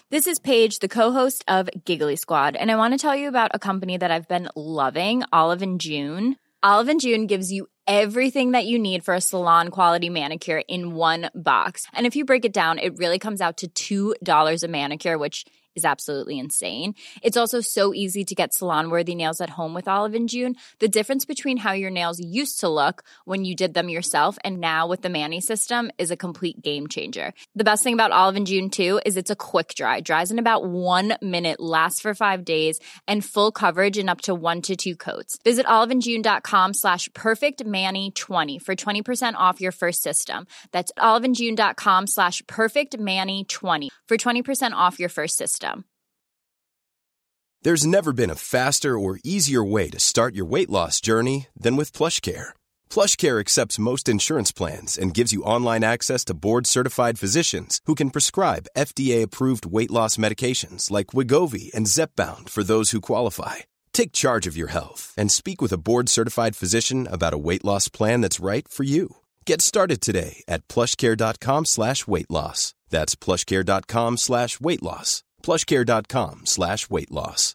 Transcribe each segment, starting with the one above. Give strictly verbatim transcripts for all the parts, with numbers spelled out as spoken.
This is Paige, the co-host of Giggly Squad, and I want to tell you about a company that I've been loving, Olive and June. Olive and June gives you everything that you need for a salon-quality manicure in one box. And if you break it down, it really comes out to two dollars a manicure, which is absolutely insane. It's also so easy to get salon-worthy nails at home with Olive and June. The difference between how your nails used to look when you did them yourself and now with the Mani system is a complete game changer. The best thing about Olive and June, too, is it's a quick dry. Dries in about one minute, lasts for five days, and full coverage in up to one to two coats. Visit oliveandjune.com slash perfectmani20 for twenty percent off your first system. That's oliveandjune.com slash perfectmani20 for twenty percent off your first system. There's never been a faster or easier way to start your weight loss journey than with PlushCare. PlushCare accepts most insurance plans and gives you online access to board-certified physicians who can prescribe F D A-approved weight loss medications like Wegovy and Zepbound for those who qualify. Take charge of your health and speak with a board-certified physician about a weight loss plan that's right for you. Get started today at plushcare.com slash weight loss. That's plushcare.com slash weight loss. plushcare.com slash weight loss.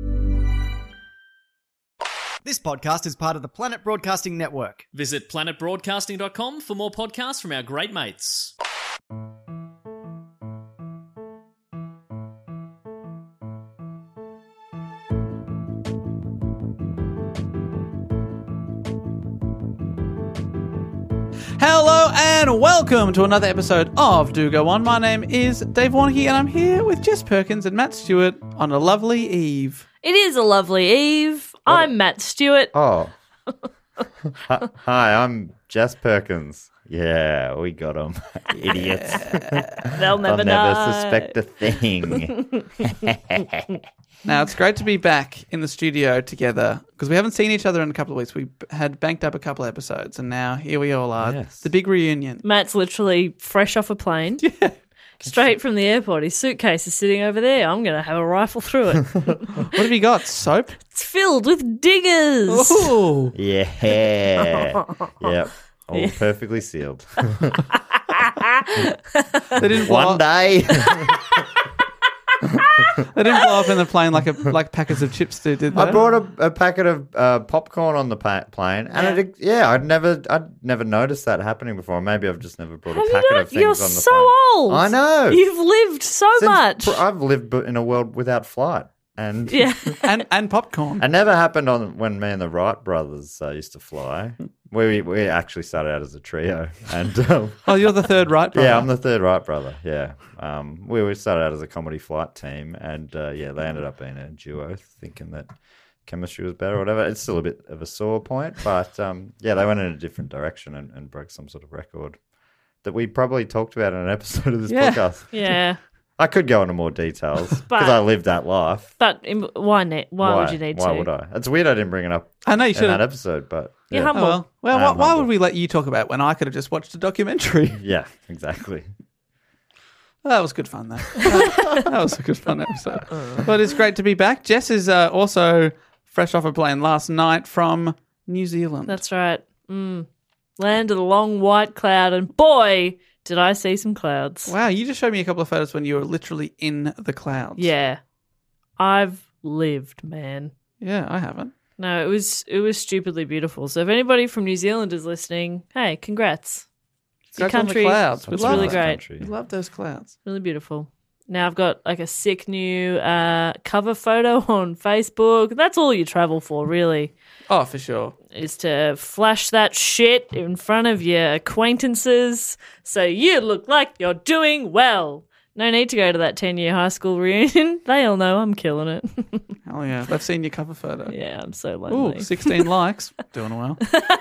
This podcast is part of the Planet Broadcasting Network. Visit planet broadcasting dot com for more podcasts from our great mates. Hello and welcome to another episode of Do Go On. My name is Dave Warnke and I'm here with Jess Perkins and Matt Stewart on a lovely eve. It is a lovely eve. What? I'm Matt Stewart. Oh. Hi, I'm Jess Perkins. Yeah, we got them. Idiots. They'll never They'll know. never suspect a thing. Now, it's great to be back in the studio together because we haven't seen each other in a couple of weeks. We had banked up a couple of episodes and now here we all are. Yes. The big reunion. Matt's literally fresh off a plane. Yeah. Straight from the airport. His suitcase is sitting over there. I'm going to have a rifle through it. What have you got? Soap? It's filled with diggers. Ooh. Yeah. Yep. All Yeah. perfectly sealed. They didn't blow One up, day. They didn't blow up in the plane like a like packets of chips did, did they? I brought a, a packet of uh, popcorn on the pa- plane, and Yeah. it, yeah, I'd never, I'd never noticed that happening before. Maybe I've just never brought Have a you packet not? of things You're on the so plane. old. I know. You've lived so Since much. pr- I've lived b- in a world without flight, and Yeah. and and popcorn. it never happened on when me and the Wright brothers uh, used to fly. We we actually started out as a trio, and um, Oh, you're the third right, brother. yeah, I'm the third Wright brother. Yeah, um, we we started out as a comedy flight team, and uh, yeah, they ended up being a duo, thinking that chemistry was better or whatever. It's still a bit of a sore point, but um, yeah, they went in a different direction and, and broke some sort of record that we probably talked about in an episode of this Yeah. podcast. Yeah. I could go into more details because But- I lived that life. But im- why, ne- why, would you need Why to? would I? It's weird I didn't bring it up I know you in should that have. episode, but You're yeah. humble. Oh, well, well I why, am why humble. would we let you talk about it when I could have just watched a documentary? Yeah, exactly. That was good fun, though. that was a good fun episode. But it's great to be back. Jess is uh, also fresh off a plane last night from New Zealand. That's right. Mm. Land of the long white cloud, and boy, did I see some clouds. Wow, you just showed me a couple of photos when you were literally in the clouds. Yeah. I've lived, man. Yeah, I haven't. No, it was it was stupidly beautiful. So if anybody from New Zealand is listening, hey, congrats. Your Congrats on the country, clouds. We it's love really it. great. Country. We love those clouds. Really beautiful. Now I've got like a sick new uh, cover photo on Facebook. That's all you travel for, really, Oh, for sure. is to flash that shit in front of your acquaintances so you look like you're doing well. No need to go to that ten-year high school reunion. They all know I'm killing it. Hell yeah. They've seen your cover photo. Yeah, I'm so lonely. Ooh, sixteen likes. Doing well.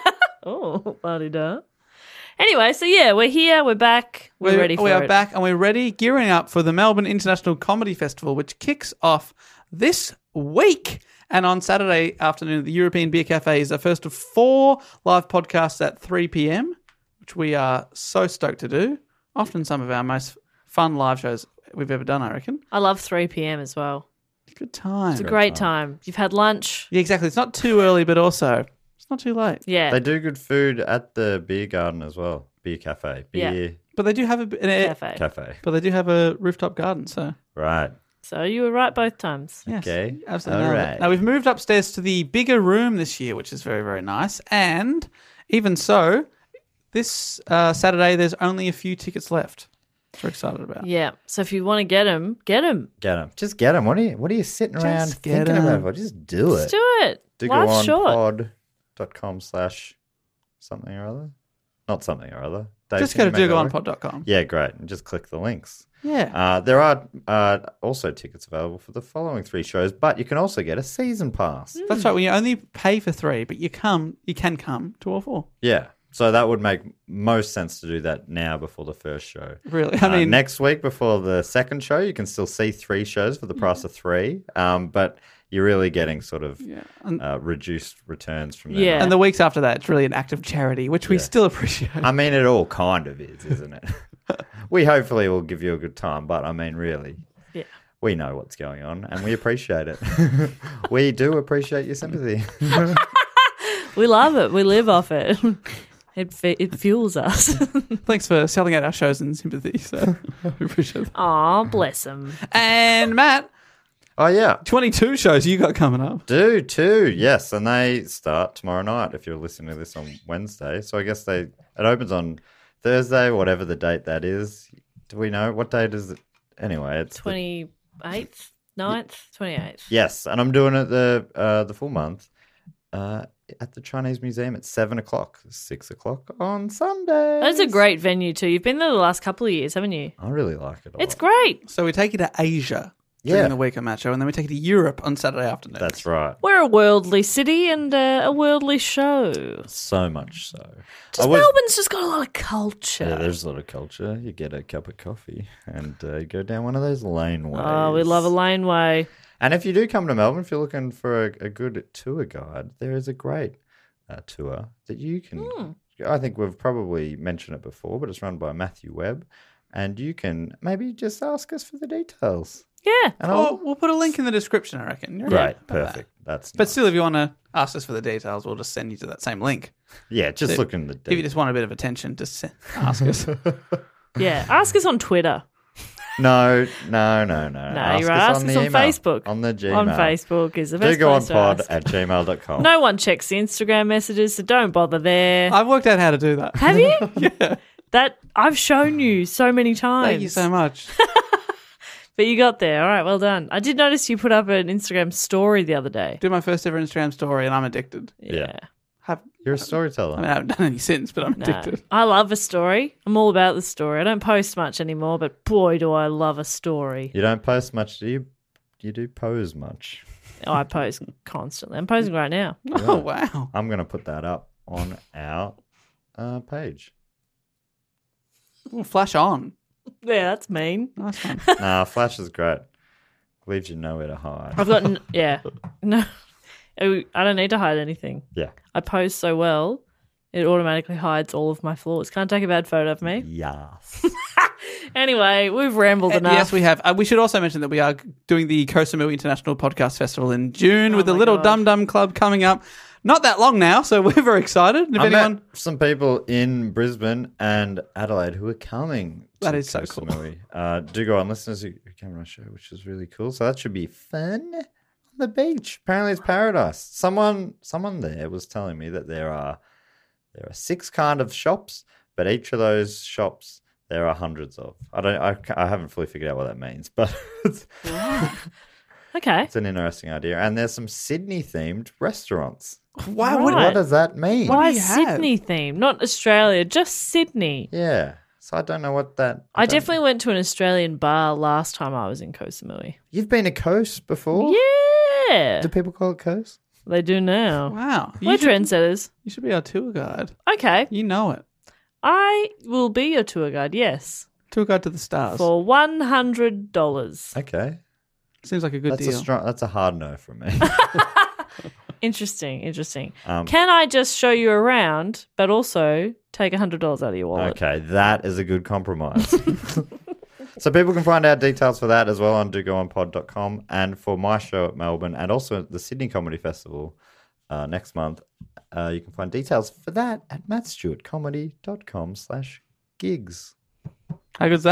Oh, la-di-da. Anyway, so yeah, we're here, we're back, we're, We're- ready for we are it. back and we're ready, gearing up for the Melbourne International Comedy Festival, which kicks off this week. And on Saturday afternoon, the European Beer Cafe is the first of four live podcasts at three p.m, which we are so stoked to do. Often some of our most fun live shows we've ever done, I reckon. I love three p.m. as well. Good time. It's a great time. You've had lunch. Yeah, exactly. It's not too early, but also it's not too late. Yeah. They do good food at the beer garden as well. Beer cafe. Beer Yeah. But they do have a, an air, Cafe. cafe. but they do have a rooftop garden, so Right. So you were right both times. Yes, Okay. absolutely. All nailed it. right. Now we've moved upstairs to the bigger room this year, which is very, very nice. And even so, this uh, Saturday there's only a few tickets left. Which we're excited about. Yeah. So if you want to get them, get them. Get them. Just get them. What are you, what are you sitting around Just get thinking 'em. about? Well, just do Let's it. do it. Do go Life's on short. pod dot com slash something or other. Not something or other. Dave, Just can go you to make do go that on work? pod dot com. Yeah, great. And just click the links. Yeah. Uh, there are uh, also tickets available for the following three shows, but you can also get a season pass. That's right. When you only pay for three, but you come, you can come to all four. Yeah. So that would make most sense to do that now before the first show. Really? I Uh, mean, next week before the second show, you can still see three shows for the price of three, um, but you're really getting sort of yeah. And, uh, reduced returns from there. Yeah. and the weeks after that, it's really an act of charity, which we Yeah. still appreciate. I mean, it all kind of is, isn't it? We hopefully will give you a good time, but I mean, really, Yeah. we know what's going on and we appreciate it. We do appreciate your sympathy. We love it. We live off it. It fe- it fuels us. Thanks for selling out our shows in sympathy. So we appreciate that. Aw, bless them. And Matt, Oh, yeah. twenty-two shows you got coming up. Do too, yes, and they start tomorrow night. If you're listening to this on Wednesday, so I guess they it opens on Thursday, whatever the date that is. Do we know what date is it? Anyway, it's the- twenty-eighth, ninth, twenty-eighth. yes, and I'm doing it the uh, the full month uh, at the Chinese Museum at seven o'clock, six o'clock on Sunday. That's a great venue too. You've been there the last couple of years, haven't you? I really like it. A It's lot. great. So we take you to Asia during Yeah. the week of Matt Show, and then we take you to Europe on Saturday afternoon. That's right. We're a worldly city and uh, a worldly show. So much so. Just I was- Melbourne's just got a lot of culture. Yeah, there's a lot of culture. You get a cup of coffee and uh, you go down one of those laneways. Oh, we love a laneway. And if you do come to Melbourne, if you're looking for a, a good tour guide, there is a great uh, tour that you can. Hmm. I think we've probably mentioned it before, but it's run by Matthew Webb, and you can maybe just ask us for the details. Yeah. And Oh, I'll, we'll put a link in the description, I reckon. You're great, right about that. perfect. That's But nice. still, if you want to ask us for the details, we'll just send you to that same link. yeah, just So look in the If you details. just want a bit of attention, just se- ask us. Yeah. Ask us on Twitter. No, no, no, no. No, ask you're right. Ask us the on email, Facebook. on the Gmail. On Facebook is the Do best go on place to pod ask. at gmail dot com. No one checks the Instagram messages, so don't bother there. I've worked out how to do that. Have you? Yeah. That I've shown you so many times. Thank you so much. But you got there. All right, well done. I did notice you put up an Instagram story the other day. Do my first ever Instagram story, and I'm addicted. Yeah. Have, You're a storyteller. I mean, I haven't done any since, but I'm No. addicted. I love a story. I'm all about the story. I don't post much anymore, but boy, do I love a story. You don't post much, do you? You do pose much. Oh, I post constantly. I'm posing right now. Oh, wow. I'm going to put that up on our uh, page. Ooh, flash on. Yeah, that's mean. Nice one. Nah, Flash is great. Leaves you nowhere to hide. I've got, n- yeah. No, Oh, I don't need to hide anything. Yeah. I post so well, it automatically hides all of my flaws. Can't take a bad photo of me. Yes. Anyway, we've rambled Uh, enough. yes, we have. Uh, we should also mention that we are doing the Koh Samui International Podcast Festival in June Oh with the my Little God. Dum Dum Club coming up. Not that long now, so we're very excited. If I anyone, met some people in Brisbane and Adelaide who are coming. To That is so Koh cool. Samui. Uh, do go on listeners who who came on our show, which is really cool. So that should be fun on the beach. Apparently, it's paradise. Someone, someone there was telling me that there are there are six kind of shops, but each of those shops there are hundreds of. I don't. I, ca- I haven't fully figured out what that means, but it's, Okay. it's an interesting idea. And there's some Sydney themed restaurants. wow, Right. what, What does that mean? Why do you have? Sydney theme? Not Australia, just Sydney. Yeah. So I don't know what that. I don't- definitely went to an Australian bar last time I was in Koh Samui. You've been to Coast before? Yeah. Do people call it Coast? They do now. wow. We're You should, trendsetters. you should be our tour guide. Okay. You know it. I will be your tour guide, yes. Tour guide to the stars. For one hundred dollars. Okay. Seems like a good That's deal. a strong. That's a hard no from me. Interesting, interesting. Um, Can I just show you around, but also take one hundred dollars out of your wallet? okay, that is a good compromise. So people can find out details for that as well on do go on pod dot com, and for my show at Melbourne and also at the Sydney Comedy Festival uh, next month. Uh, you can find details for that at matt stewart comedy dot com slash gigs. How good's that?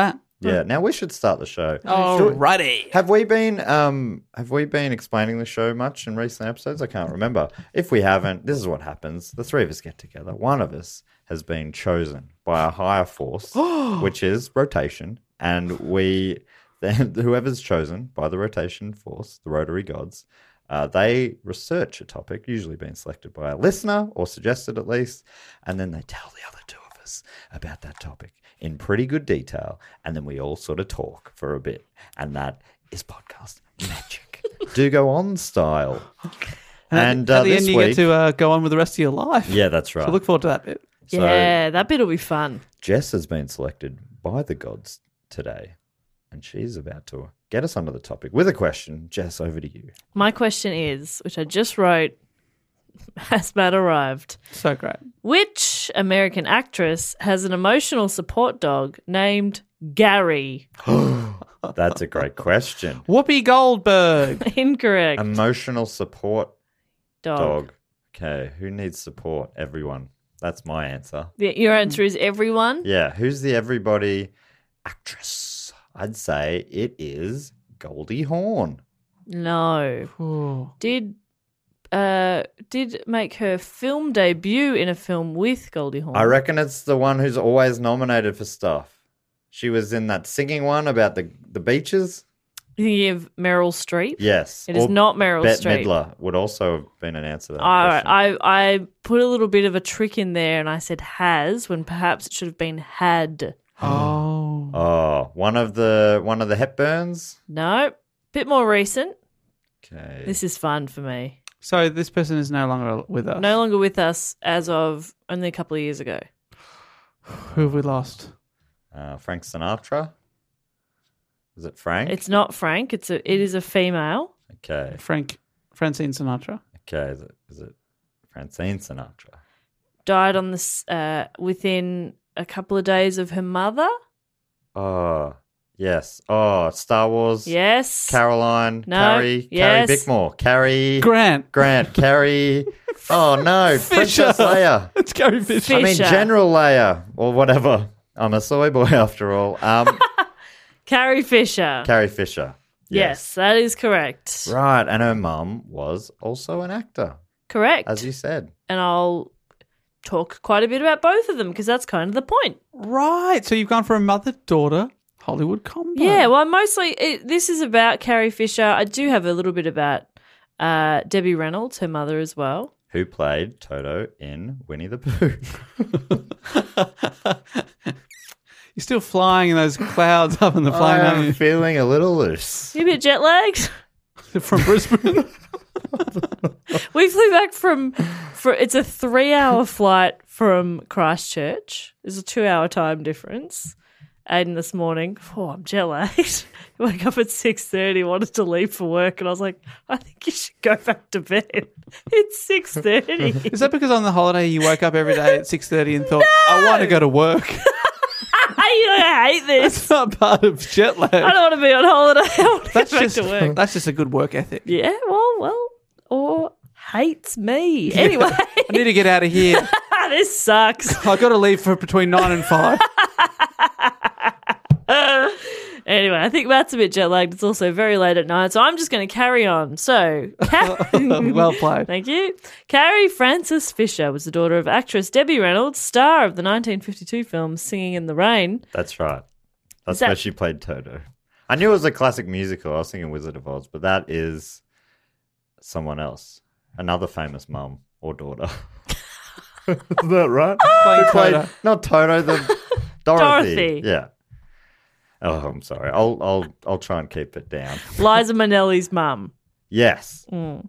Yeah. Now we should start the show. Alrighty. Have we been um have we been explaining the show much in recent episodes? I can't remember. If we haven't, this is what happens. The three of us get together. One of us has been chosen by a higher force, which is rotation, and we then whoever's chosen by the rotation force, the rotary gods, uh, they research a topic, usually being selected by a listener or suggested at least, and then they tell the other two of us about that topic in pretty good detail, and then we all sort of talk for a bit, and that is podcast magic. Do go on style. And at uh, the this end, you week, get to uh, go on with the rest of your life. yeah, that's right. So look forward to that bit. So yeah, that bit will be fun. Jess has been selected by the gods today, and she's about to get us onto the topic with a question. Jess, over to you. My question is, which I just wrote as Matt arrived, So great. which American actress has an emotional support dog named Gary? That's a great question. Whoopi Goldberg. Incorrect. Emotional support dog. dog. Okay, who needs support? Everyone. That's my answer. Yeah, your answer is everyone? Yeah, who's the everybody actress? I'd say it is Goldie Hawn. No. Ooh. Did uh did make her film debut in a film with Goldie Hawn. I reckon it's the one who's always nominated for stuff. She was in that singing one about the, the beaches. You thinking of Meryl Streep? Yes. It is Or not Meryl Bette Streep. Midler would also have been an answer to that All right, question. I I put a little bit of a trick in there and I said has when perhaps it should have been had. Oh. Oh, one of the one of the Hepburns. No, bit more recent. Okay. This is fun for me. So this person is no longer with us. No longer with us as of only a couple of years ago. Who have we lost? Uh, Frank Sinatra. Is it Frank? It's not Frank. It's a. It is a female. okay. Frank, Francine Sinatra. Okay. Is it is it Francine Sinatra? Died on this uh, within a couple of days of her mother. Oh, yes. Oh, Star Wars. Yes. Caroline. No. Carrie. Yes. Carrie Bickmore. Carrie. Grant. Grant. Carrie. Oh no, Princess Leia. It's Carrie Fisher. I mean Fisher. General Leia or whatever. I'm a soy boy after all. Um, Carrie Fisher. Carrie Fisher. Yes, that is correct. Right, and her mum was also an actor, Correct. as you said. and I'll talk quite a bit about both of them because that's kind of the point. Right. So you've gone for a mother-daughter Hollywood combo. Yeah, well, mostly it, this is about Carrie Fisher. I do have a little bit about uh, Debbie Reynolds, her mother as well. Who played Toto in Winnie the Pooh? You're still flying in those clouds up in the plane, aren't I'm you? feeling a little loose. You a bit jet lagged? From Brisbane. We flew back from, for, it's a three hour flight from Christchurch. There's a two hour time difference. Aiden this morning, oh, I'm jet lagged. I woke up at six thirty, wanted to leave for work, and I was like, I think you should go back to bed. It's six thirty. Is that because on the holiday you woke up every day at six thirty and thought, I want to go to work? I hate this. It's not part of jet lag. I don't want to be on holiday. I want to That's get back just to work. that's just a good work ethic. Yeah, well, well, or hates me. Anyway, I need to get out of here. this sucks. I've got to leave for between nine and five. Anyway, I think Matt's a bit jet lagged. It's also very late at night, so I'm just going to carry on. So, Car- Well played. Thank you. Carrie Frances Fisher was the daughter of actress Debbie Reynolds, star of the nineteen fifty-two film Singing in the Rain. That's right. That's that- where she played Toto. I knew it was a classic musical. I was thinking Wizard of Oz, but that is someone else. Another famous mum or daughter. Is that right? Playing Who played, Toto. not Toto, the Dorothy. Dorothy. Yeah. Oh, I'm sorry. I'll I'll I'll try and keep it down. Liza Minnelli's mum. Yes.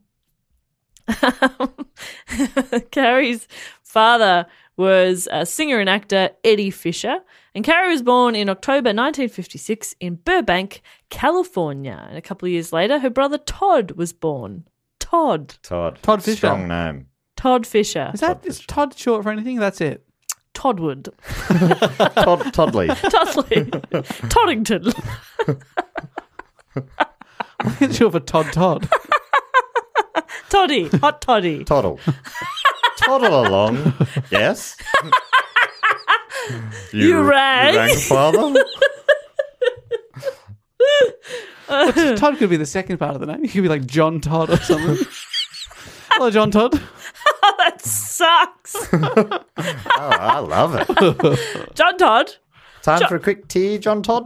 Carrie's father was a singer and actor Eddie Fisher, and Carrie was born in October nineteen fifty-six in Burbank, California. And a couple of years later, her brother Todd was born. Todd. Todd. Todd Fisher. Strong name. Todd Fisher. Is that is Todd short for anything? That's it. Toddwood. Todd Toddley. Toddley. Toddington. It's short for Todd Todd. Toddy. Hot Toddy. Toddle. Toddle along. Yes. You rang. You rang, father? Todd could be the second part of the name. He could be like John Todd or something. Hello, John Todd. That sucks. Oh, I love it. John Todd. Time Jo- for a quick tea, John Todd.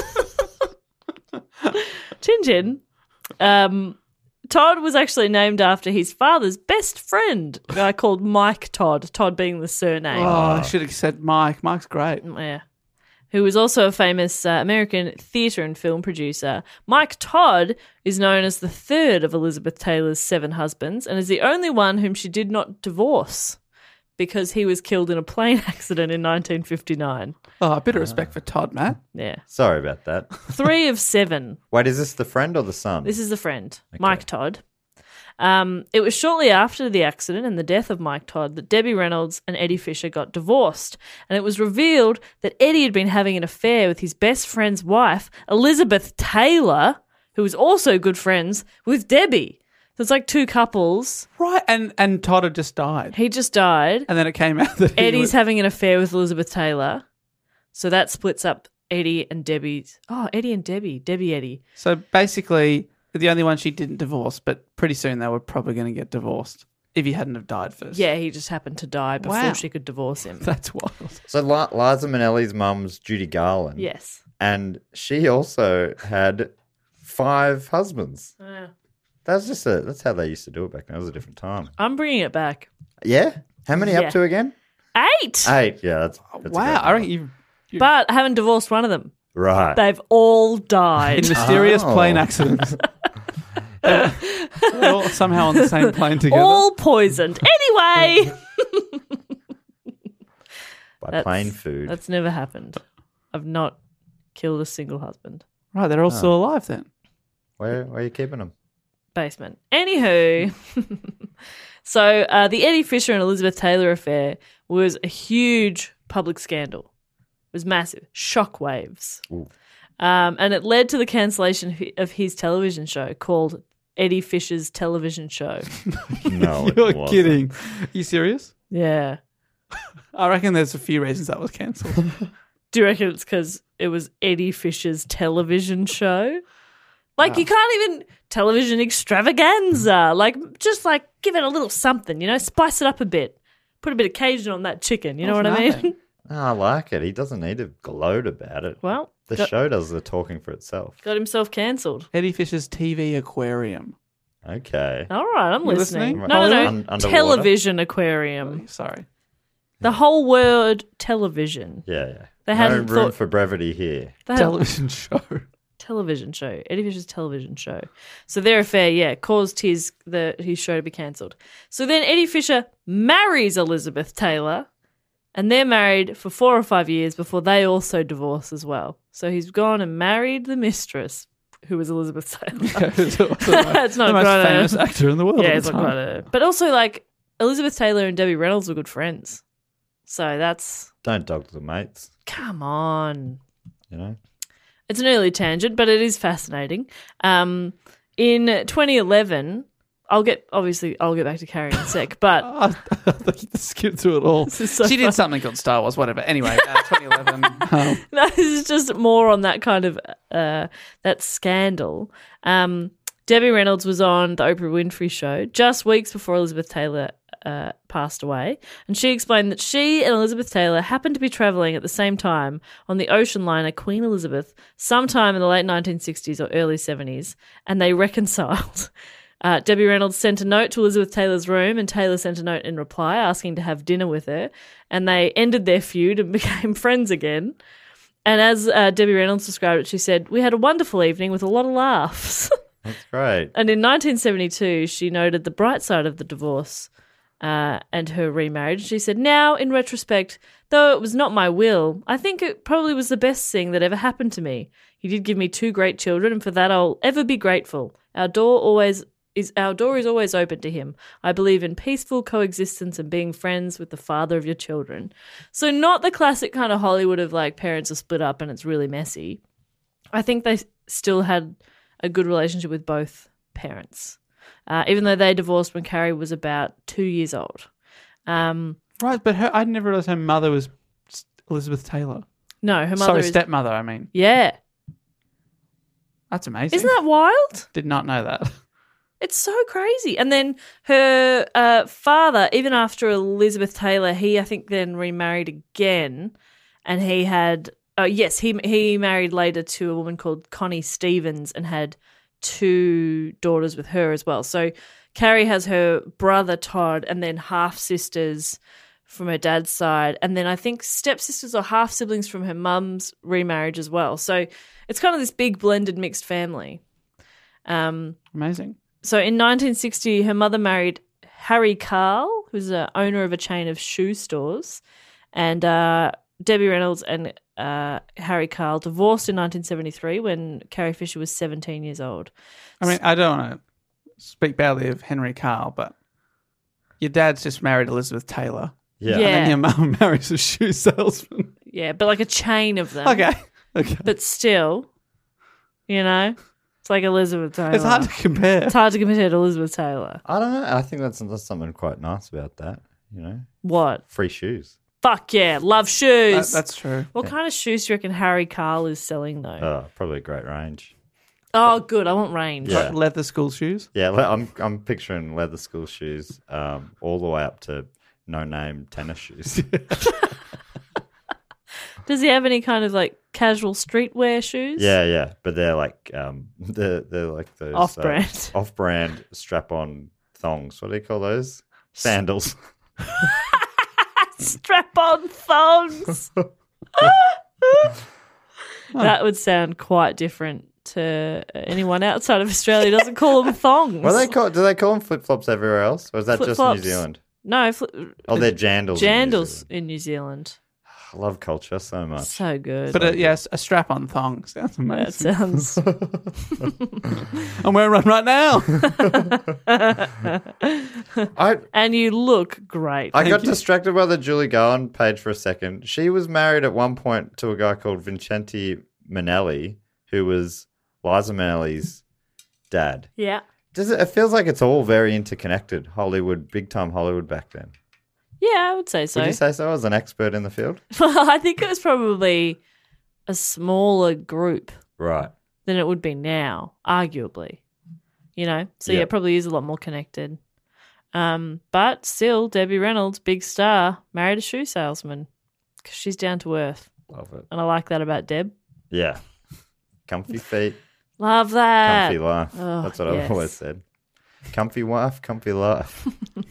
Chin Chin. Um, Todd was actually named after his father's best friend, a guy called Mike Todd, Todd being the surname. Oh, I should have said Mike. Mike's great. Yeah. Who was also a famous uh, American theatre and film producer. Mike Todd is known as the third of Elizabeth Taylor's seven husbands and is the only one whom she did not divorce because he was killed in a plane accident in nineteen fifty-nine. Oh, a bit of respect for Todd, Matt. Yeah. Sorry about that. Three of seven. Wait, is this the friend or the son? This is the friend, Mike Todd. Um, it was shortly after the accident and the death of Mike Todd that Debbie Reynolds and Eddie Fisher got divorced. And it was revealed that Eddie had been having an affair with his best friend's wife, Elizabeth Taylor, who was also good friends with Debbie. So it's like two couples. Right, and, and Todd had just died. He just died. And then it came out that he Eddie's was- having an affair with Elizabeth Taylor. So that splits up Eddie and Debbie's. Oh, Eddie and Debbie. Debbie Eddie. So basically, the only one she didn't divorce, but pretty soon they were probably going to get divorced if he hadn't have died first. Yeah, he just happened to die before Wow. she could divorce him. That's wild. So Li- Liza Minnelli's mum's Judy Garland. Yes. And she also had five husbands. Yeah. That's just a, that's how they used to do it back then. It was a different time. I'm bringing it back. Yeah? How many Yeah. up to again? Eight. Eight. Yeah, that's, that's a Wow, great I reckon number. you you- But I haven't divorced one of them. Right. They've all in died. mysterious Oh. plane accidents. They're all somehow on the same plane together. all poisoned. Anyway. By That's- plain food. That's never happened. I've not killed a single husband. Right, they're all still alive then. Where, where are you keeping them? Basement. Anywho. So uh, the Eddie Fisher and Elizabeth Taylor affair was a huge public scandal. It was massive. Shockwaves. Ooh. Um, and it led to the cancellation of hi- of his television show called Eddie Fisher's Television Show. No, it You're wasn't. kidding. Are you serious? Yeah. I reckon there's a few reasons that was cancelled. Do you reckon it's because it was Eddie Fisher's television show? Like, you can't even television extravaganza. Like, just like give it a little something, you know, spice it up a bit. Put a bit of Cajun on that chicken, you know what That's I mean? nothing. Oh, I like it. He doesn't need to gloat about it. Well, The got, show does the talking for itself. got himself cancelled. Eddie Fisher's T V aquarium. Okay. All right, I'm You listening. listening? No, no, no. Un- underwater? Television aquarium. Sorry. The whole word television. Yeah, yeah. They no hadn't room thought- for brevity here. They had- Television show. television show, Eddie Fisher's television show. So their affair, yeah, caused his the his show to be cancelled. So then Eddie Fisher marries Elizabeth Taylor, and they're married for four or five years before they also divorce as well. So he's gone and married the mistress, who was Elizabeth Taylor. it's not It's not the most quite a- famous actor in the world. Yeah, at it's the not time. quite a, but also like Elizabeth Taylor and Debbie Reynolds were good friends. So that's Don't dog the mates, come on. you know? It's an early tangent, but it is fascinating. Um, in twenty eleven, I'll get obviously I'll get back to Carrie in a sec, but Oh, I thought you skipped through it all. This is so she fun. did something called Star Wars, whatever. Anyway, uh, twenty eleven. Um, no, this is just more on that kind of uh, that scandal. Um, Debbie Reynolds was on the Oprah Winfrey Show just weeks before Elizabeth Taylor uh, passed away, and she explained that she and Elizabeth Taylor happened to be travelling at the same time on the ocean liner Queen Elizabeth sometime in the late nineteen sixties or early seventies, and they reconciled. Uh, Debbie Reynolds sent a note to Elizabeth Taylor's room, and Taylor sent a note in reply asking to have dinner with her, and they ended their feud and became friends again. And as uh, Debbie Reynolds described it, she said, "We had a wonderful evening with a lot of laughs." That's great. And in nineteen seventy-two, she noted the bright side of the divorce uh, and her remarriage. She said, "Now, in retrospect, though it was not my will, I think it probably was the best thing that ever happened to me. He did give me two great children, and for that I'll ever be grateful. Our door always is our door is always open to him. I believe in peaceful coexistence and being friends with the father of your children." So not the classic kind of Hollywood of like parents are split up and it's really messy. I think they still had a good relationship with both parents, uh, even though they divorced when Carrie was about two years old. Um, right, but her, I never realised her mother was Elizabeth Taylor. no, her mother Sorry, is... stepmother, I mean. Yeah. That's amazing. Isn't that wild? Did not know that. It's so crazy. And then her uh, father, even after Elizabeth Taylor, he I think then remarried again, and he had oh yes, he he married later to a woman called Connie Stevens and had two daughters with her as well. So Carrie has her brother Todd and then half sisters from her dad's side, and then I think stepsisters or half siblings from her mum's remarriage as well. So it's kind of this big blended mixed family. Um, Amazing. So in nineteen sixty, her mother married Harry Carl, who's the owner of a chain of shoe stores, and uh, Debbie Reynolds and uh, Harry Carl divorced in nineteen seventy-three when Carrie Fisher was seventeen years old. I mean, I don't want to speak badly of Henry Carl, but your dad's just married Elizabeth Taylor. Yeah. Yeah. And then your mum marries a shoe salesman. Yeah, but like a chain of them. Okay. Okay. But still, you know, it's like Elizabeth Taylor. It's hard to compare. It's hard to compare to Elizabeth Taylor. I don't know. I think that's, that's something quite nice about that, you know? What? Free shoes. Fuck yeah, love shoes. That- that's true. What kind of shoes do you reckon Harry Carl is selling though? Oh, probably a great range. Oh, good. I want range. Yeah. Like leather school shoes. Yeah, le- I'm I'm picturing leather school shoes um, all the way up to no-name tennis shoes. Does he have any kind of like casual streetwear shoes? Yeah, yeah, but they're like um, they're they're like those Off-brand. uh, off-brand strap-on thongs. What do you call those? Sandals. Strap-on thongs. That would sound quite different to anyone outside of Australia. Doesn't call them thongs. What do they call? Do they call them flip-flops everywhere else, or is that just Flip-flops. New Zealand? No, fl- Oh, they're jandals. in New jandals Zealand. in New Zealand. I love culture so much. So good. But uh, yes, a strap-on thong sounds that amazing. sounds. I'm wearing one right now. I And you look great. I got distracted by the Julie Gowan page for a second. She was married at one point to a guy called Vincenti Minnelli, who was Liza Minnelli's dad. Yeah. Does it? It feels like it's all very interconnected. Hollywood, big time Hollywood back then. Yeah, I would say so. Would you say so as an expert in the field? Well, I think it was probably a smaller group Right. than it would be now, arguably. You know? So, yeah, Yeah. it probably is a lot more connected. Um, but still, Debbie Reynolds, big star, married a shoe salesman because she's down to earth. Love it. And I like that about Deb. Yeah. Comfy feet, Love that. comfy life. Oh, That's what yes. I've always said. Comfy wife, comfy life.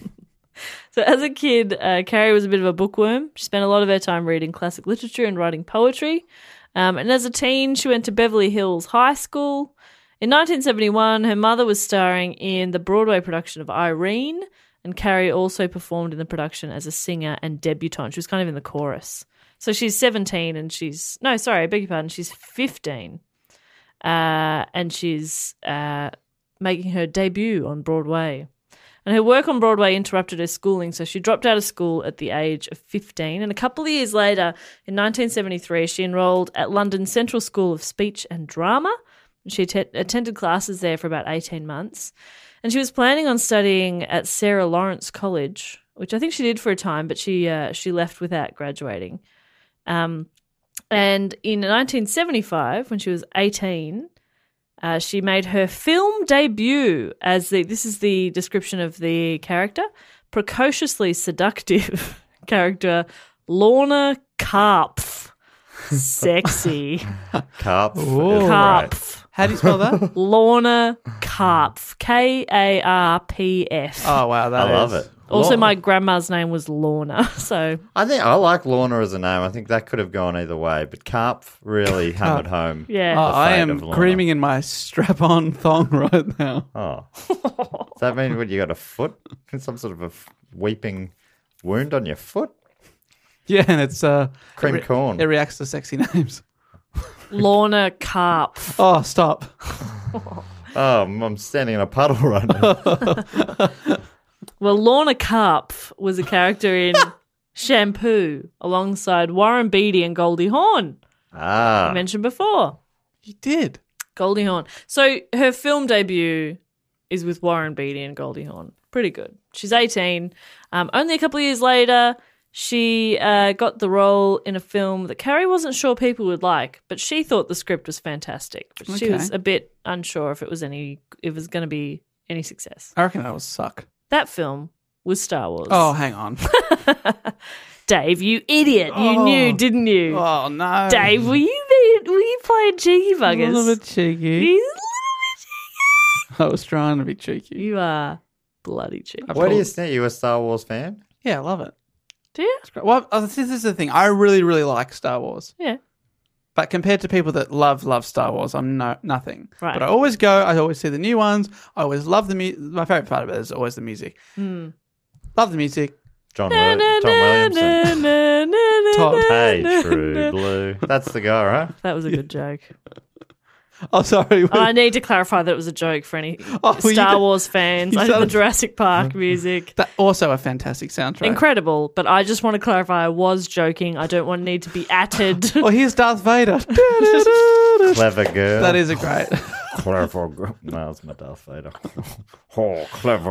So as a kid, uh, Carrie was a bit of a bookworm. She spent a lot of her time reading classic literature and writing poetry. Um, and as a teen, she went to Beverly Hills High School. In nineteen seventy-one, her mother was starring in the Broadway production of Irene, and Carrie also performed in the production as a singer and debutante. She was kind of in the chorus. So she's seventeen and she's... No, sorry, I beg your pardon. She's fifteen. Uh, and she's uh, making her debut on Broadway. And her work on Broadway interrupted her schooling, so she dropped out of school at the age of fifteen. And a couple of years later, in nineteen seventy-three, she enrolled at London Central School of Speech and Drama. She att- attended classes there for about eighteen months. And she was planning on studying at Sarah Lawrence College, which I think she did for a time, but she uh, she left without graduating. Um, and in nineteen seventy-five, when she was eighteen... Uh, she made her film debut as the, this is the description of the character, precociously seductive character Lorna Karpf. Sexy. Carp. Ooh. Karpf. How do you spell that? Lorna Karpf. K A R P F. Oh, wow. That I love is- it. Also, Lorna. my grandma's name was Lorna, so I think I like Lorna as a name. I think that could have gone either way, but Carp really hammered home. yeah. Oh, I fate am of Lorna. creaming in my strap-on thong right now. Oh, does that mean when you got a foot, some sort of a f- weeping wound on your foot? Yeah, and it's uh, Cream it re- corn. It reacts to sexy names. Lorna Karpf. Oh, stop! Oh, I'm I'm standing in a puddle right now. Well, Lorna Karpf was a character in Shampoo alongside Warren Beatty and Goldie Hawn. I Ah, mentioned before. You did. Goldie Hawn. So her film debut is with Warren Beatty and Goldie Hawn. Pretty good. She's eighteen. Um, only a couple of years later, She uh, got the role in a film that Carrie wasn't sure people would like, but she thought the script was fantastic. But she Okay. was a bit unsure if it was any, if it was going to be any success. I reckon that will suck. That film was Star Wars. Oh, hang on. Dave, you idiot! You Oh. knew, didn't you? Oh, no. Dave, were you being, were you playing cheeky A buggers? little bit cheeky. You little bit cheeky. I was trying to be cheeky. You are bloody cheeky. I Where do you pulled- stand? You a Star Wars fan? Yeah, I love it. Do you? It's great. Well, uh, this is the thing. I really, really like Star Wars. Yeah. But compared to people that love, love Star Wars, I'm no nothing. Right. But I always go. I always see the new ones. I always love the music. My favorite part of it is always the music. Mm. Love the music. John, Na, Will- na, Tom na, Williamson. na, na, na, Todd. na, Hey, na, True na. Blue. That's the guy, right? That was a good joke. Oh, sorry. I need to clarify that it was a joke for any Oh, well, you Star did- Wars fans. you I did the started- Jurassic Park music. That also a fantastic soundtrack. Incredible, but I just want to clarify I was joking. I don't want to need to be atted. Well, here's Darth Vader. Clever girl. That is a great. Clever girl. No, it's my Darth Vader. Oh, clever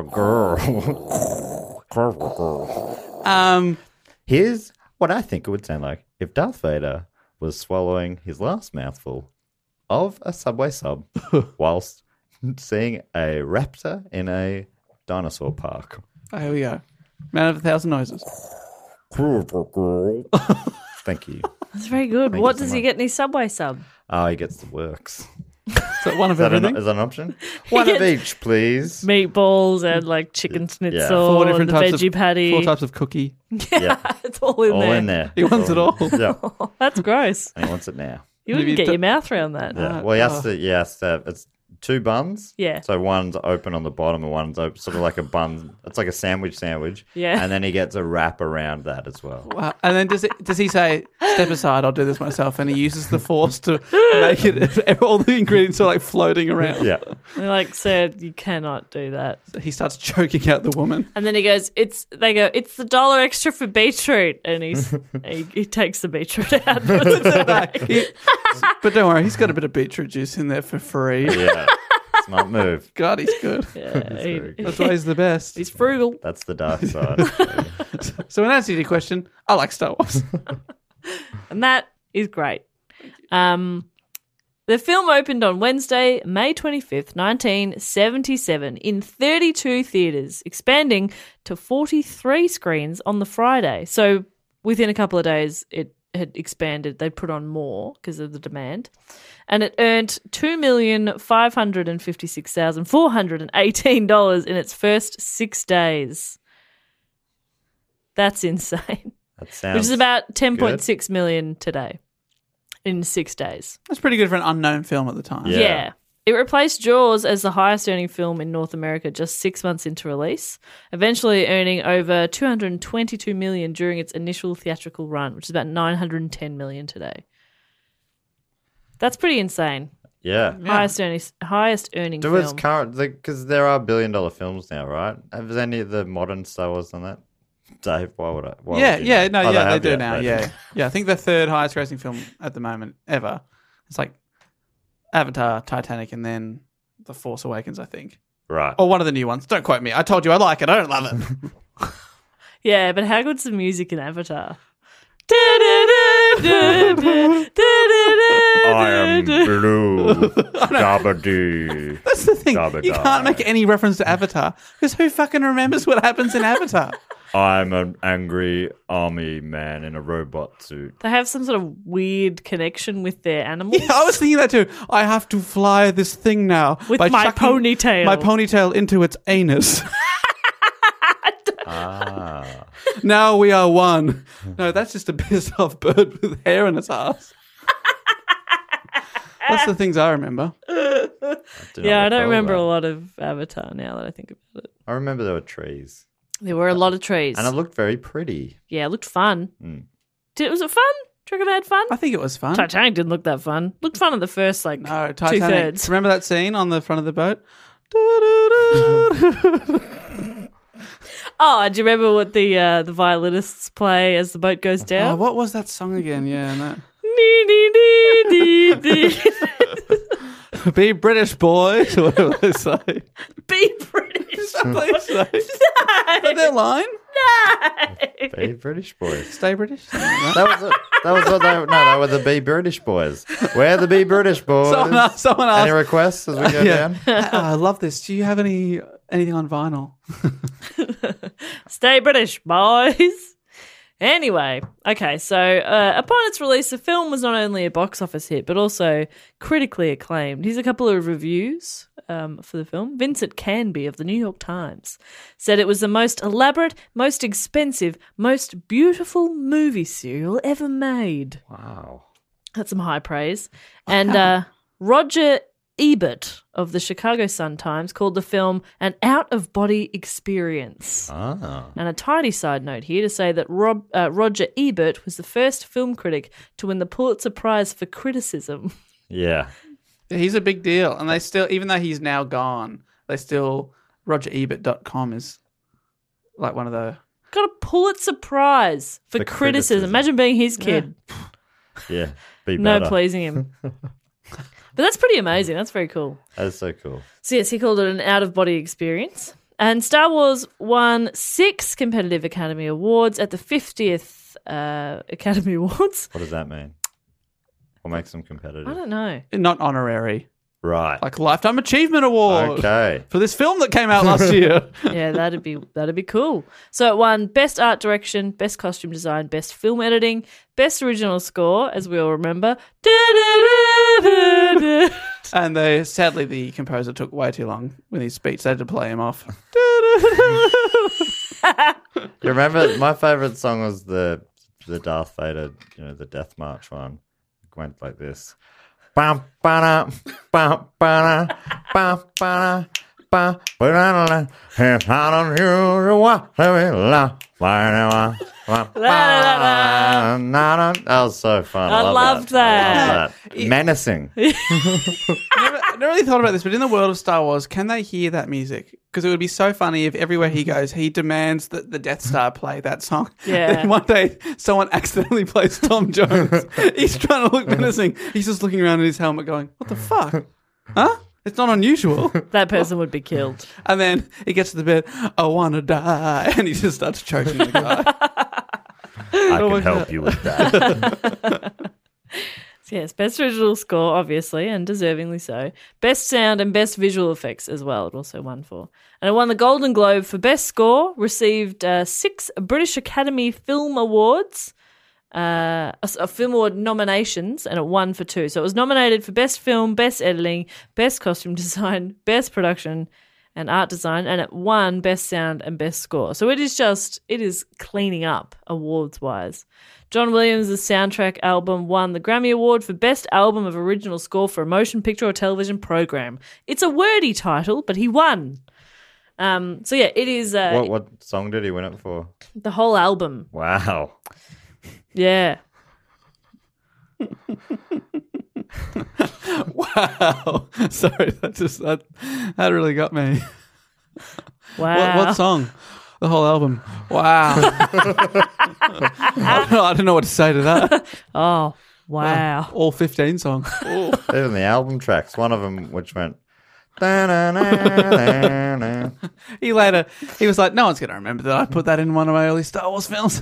girl. Clever girl. Um, Here's what I think it would sound like if Darth Vader was swallowing his last mouthful of a Subway sub whilst seeing a raptor in a dinosaur park. oh, here we go. Man of a thousand noises. Clever girl. Thank you. That's very good. Thank What you so does he much. get in his Subway sub? Oh, he gets the works. So one of Is that, an, everything. is that an option? One of gets- each, please. Meatballs and like chicken schnitzel, Four and different the types veggie of patty. four types of cookie. Yeah. It's all in All there. in there. He wants it all. Yeah. That's gross. And he wants it now. You Have wouldn't you get d- your mouth around that. Yeah. Uh, Well, he has oh. to, yeah, has to have, it's two buns. Yeah. So one's open on the bottom and one's open, sort of like a bun. It's like a sandwich sandwich. Yeah. And then he gets a wrap around that as well. Wow. And then does it, does he say, "Step aside, I'll do this myself"? And he uses the force to make it. All the ingredients are like floating around. Yeah. They're like, sir, you cannot do that. He starts choking out the woman. And then he goes, "It's." They go, "It's the dollar extra for beetroot," and he's he, he takes the beetroot out. and puts it back. He- but don't worry, he's got a bit of beetroot juice in there for free. Yeah. Smart move. God, he's good. Yeah, he- very That's why he's the best. he's frugal. That's the dark side. So in answer to your question, I like Star Wars. And that is great. Um, the film opened on Wednesday, May twenty-fifth, nineteen seventy-seven, in thirty-two theatres, expanding to forty-three screens on the Friday. So within a couple of days, it had expanded. They put on more because of the demand. And it earned two million five hundred fifty-six thousand four hundred eighteen dollars in its first six days. That's insane. That sounds Which is about ten point six million today in six days. That's pretty good for an unknown film at the time. Yeah. Yeah. It replaced Jaws as the highest earning film in North America just six months into release, eventually earning over two hundred twenty-two million dollars during its initial theatrical run, which is about nine hundred ten million dollars today. That's pretty insane. Yeah. Highest earning, highest earning Do film. its current, because there are billion dollar films now, right? Have any of the modern Star Wars done that? Dave, why would I? Why Yeah, would you yeah, know? no, Oh, yeah, they have, do now. they Yeah, do. yeah. I think the third highest grossing film at the moment ever. It's like Avatar, Titanic, and then The Force Awakens, I think, Right. or one of the new ones. Don't quote me. I told you I like it. I don't love it. Yeah, but how good's the music in Avatar? I am blue. Gabba-doo. That's the thing. Dabba You die. can't make any reference to Avatar because who fucking remembers what happens in Avatar? I'm an angry army man in a robot suit. They have some sort of weird connection with their animals. Yeah, I was thinking that too. I have to fly this thing now With by my chucking ponytail. My ponytail into its anus. Ah. Now we are one. No, that's just a pissed off bird with hair in its ass. That's the things I remember. Do not Yeah, I don't recall remember that. a lot of Avatar now that I think about it. I remember there were trees. There were a lot of trees. And it looked very pretty. Yeah, it looked fun. Mm. Did, was it fun? Do you reckon they had fun? I think it was fun. Titanic didn't look that fun. Looked fun at the first, like, No, two Titanic. thirds. Remember that scene on the front of the boat? Oh, do you remember what the uh, the violinists play as the boat goes Oh, down? what was that song again? Yeah, no. Dee, dee, dee, dee, dee. Be British, boys, or whatever they say. Be British. British. I believe so. No. Is that their line? No. Be British boys. Stay British? Something like that. That was it. That was what they. No, they were the Be British boys. We're the Be British boys. Someone asked, someone Any asked requests as we go yeah. down? Oh, I love this. Do you have any anything on vinyl? Stay British, boys. Anyway, okay, so uh, upon its release, the film was not only a box office hit, but also critically acclaimed. Here's a couple of reviews um, for the film. Vincent Canby of the New York Times said it was the most elaborate, most expensive, most beautiful movie serial ever made. Wow. That's some high praise. And uh, Roger Ebert of the Chicago Sun-Times called the film an out-of-body experience. Ah. And a tidy side note here to say that Rob, uh, Roger Ebert was the first film critic to win the Pulitzer Prize for criticism. Yeah. He's a big deal. And they still, even though he's now gone, they still, roger ebert dot com is like one of the... Got a Pulitzer Prize for, For criticism. criticism. Imagine being his kid. Yeah. Be No better. pleasing him. But that's pretty amazing. That's very cool. That is so cool. So yes, he called it an out-of-body experience. And Star Wars won six competitive Academy Awards at the fiftieth uh, Academy Awards. What does that mean? What makes them competitive? I don't know. Not honorary. Right. Like Lifetime Achievement Award. Okay. For this film that came out last year. Yeah, that'd be that'd be cool. So it won Best Art Direction, Best Costume Design, Best Film Editing, Best Original Score, as we all remember. And they, sadly, the composer took way too long with his speech. They had to play him off. You remember my favorite song was the the Darth Vader, you know, the Death March one. It went like this. Bum, ba-da, bum, ba-da, bum, ba-da, bum, ba-da-da-da. It's not unusual to be loved by anyone. Bum, ba-da, na-da. That was so fun. I love loved that. I love that. Menacing. I never, I never really thought about this, but in the world of Star Wars, can they hear that music? Because it would be so funny if everywhere he goes, he demands that the Death Star play that song. Yeah. Then one day, someone accidentally plays Tom Jones. He's trying to look menacing. He's just looking around in his helmet going, what the fuck? Huh? It's not unusual. That person would be killed. And then he gets to the bit, I want to die. And he just starts choking the guy. I Oh my can help God. you with that. So yes, Best Original Score, obviously, and deservingly so. Best Sound and Best Visual Effects as well, it also won for. And it won the Golden Globe for Best Score, received uh, six British Academy Film Awards, uh, a, a Film Award nominations, and it won for two. So it was nominated for Best Film, Best Editing, Best Costume Design, Best Production, and Art Design, and it won Best Sound and Best Score. So it is just, it is cleaning up awards-wise. John Williams' soundtrack album won the Grammy Award for Best Album of Original Score for a Motion Picture or Television Program. It's a wordy title, but he won. Um, so yeah, it is uh, what what song did he win it for? the whole album. Wow. Yeah. Wow. Sorry, that just, that, that really got me. Wow. What, what song? The whole album. Wow. I, don't know, I don't know what to say to that. Oh, wow. All fifteen songs. Oh. Even the album tracks, one of them which went. Da-na-na-na-na. He later, he was like, no one's going to remember that I put that in one of my early Star Wars films.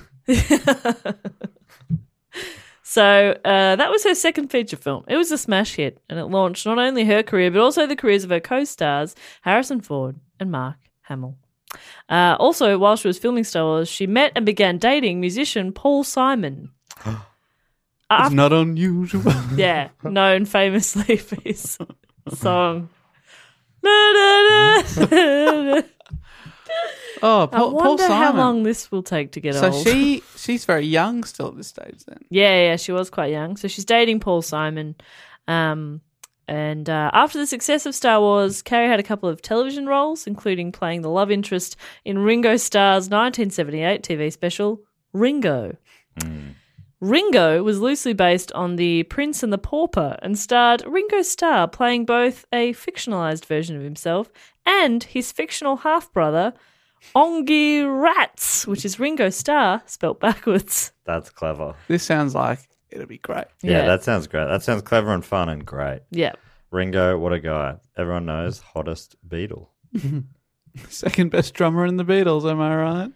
So uh, that was her second feature film. It was a smash hit, and it launched not only her career, but also the careers of her co-stars, Harrison Ford and Mark Hamill. Uh, also, while she was filming Star Wars, she met and began dating musician Paul Simon. It's not unusual. Yeah, known famously for his song. Na, na, na, na. Oh, I Paul, Paul wonder Simon. how long this will take to get so old. she she's very young still at this stage then. Yeah, yeah, she was quite young. So she's dating Paul Simon. Um, and uh, after the success of Star Wars, Carrie had a couple of television roles, including playing the love interest in Ringo Starr's nineteen seventy-eight T V special, Ringo. Mm. Ringo was loosely based on The Prince and the Pauper and starred Ringo Starr playing both a fictionalized version of himself and his fictional half-brother, Ongi Rats, which is Ringo Starr spelt backwards. That's clever. This sounds like it'll be great. Yeah, Yeah. that sounds great. That sounds clever and fun and great. Yeah. Ringo, what a guy. Everyone knows, hottest Beatle. Second best drummer in the Beatles, am I right?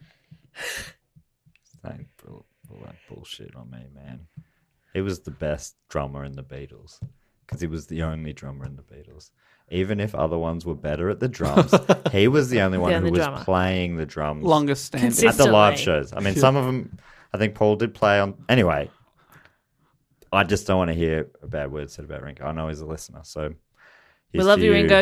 Don't pull, pull that bullshit on me, man. He was the best drummer in the Beatles because he was the only drummer in the Beatles. Even if other ones were better at the drums, he was the only one The who only was drummer. playing the drums Longest standing. Consist- at the live Consistently. shows. I mean, some of them, I think Paul did play on. Anyway, I just don't want to hear a bad word said about Ringo. I know he's a listener, so We here's love to you, Ringo.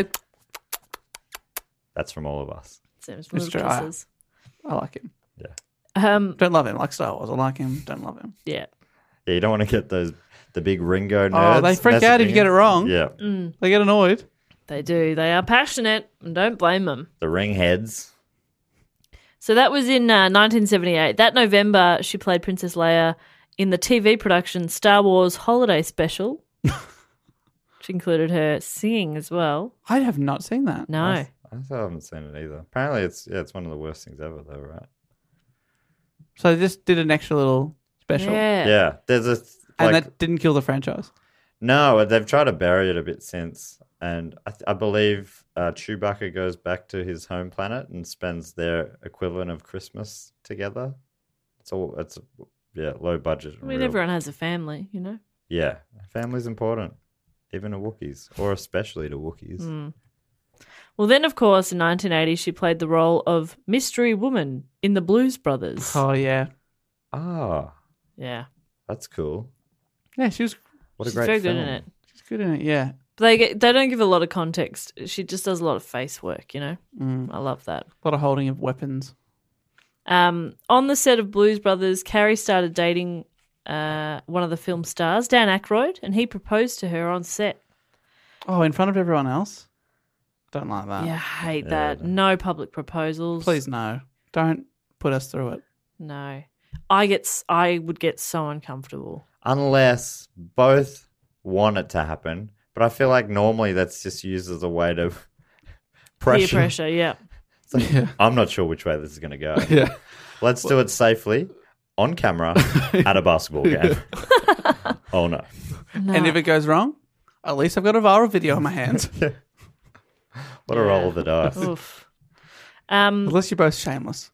That's from all of us. Seems from It's little true. I- kisses. I like him. Um, Don't love him like Star Wars. I like him. Don't love him. yeah. Yeah, you don't want to get those the big Ringo nerds. Oh, they freak out if you messaging get it wrong. Yeah, They get annoyed. They do. They are passionate, and don't blame them. the ring heads. So that was in uh, nineteen seventy-eight. That November, she played Princess Leia in the T V production Star Wars Holiday Special, which included her singing as well. I have not seen that. No. I still haven't seen it either. Apparently, it's yeah, it's one of the worst things ever, though, right? So they just did an extra little special. Yeah. Yeah, there's a And like that didn't kill the franchise. no, they've tried to bury it a bit since, and I, th- I believe uh, Chewbacca goes back to his home planet and spends their equivalent of Christmas together. It's all it's yeah, low budget. I and mean, real- everyone has a family, you know? Yeah, family's important, even to Wookiees, or especially to Wookiees. Mm. Well, then, of course, in nineteen eighty, she played the role of Mystery Woman in The Blues Brothers. Oh, yeah. Ah, Yeah. that's cool. Yeah, she was What a She's great very film. good in it. she's good in it, yeah. But they get, they don't give a lot of context. She just does a lot of face work, you know? Mm. I love that. A lot of holding of weapons. Um, on the set of Blues Brothers, Carrie started dating uh, one of the film stars, Dan Aykroyd, and he proposed to her on set. Oh, in front of everyone else? Don't like that. Yeah, I hate Yeah, that. No public proposals. Please, no. Don't put us through it. No. I get. s- I would get so uncomfortable. Unless both want it to happen, but I feel like normally that's just used as a way to pressure. Peer pressure, yeah. It's like, I'm not sure which way this is going to go. Yeah. Let's do it safely on camera at a basketball game. Oh no! No. And if it goes wrong, at least I've got a viral video in my hands. What a roll of the dice. Oof. Um, Unless you're both shameless.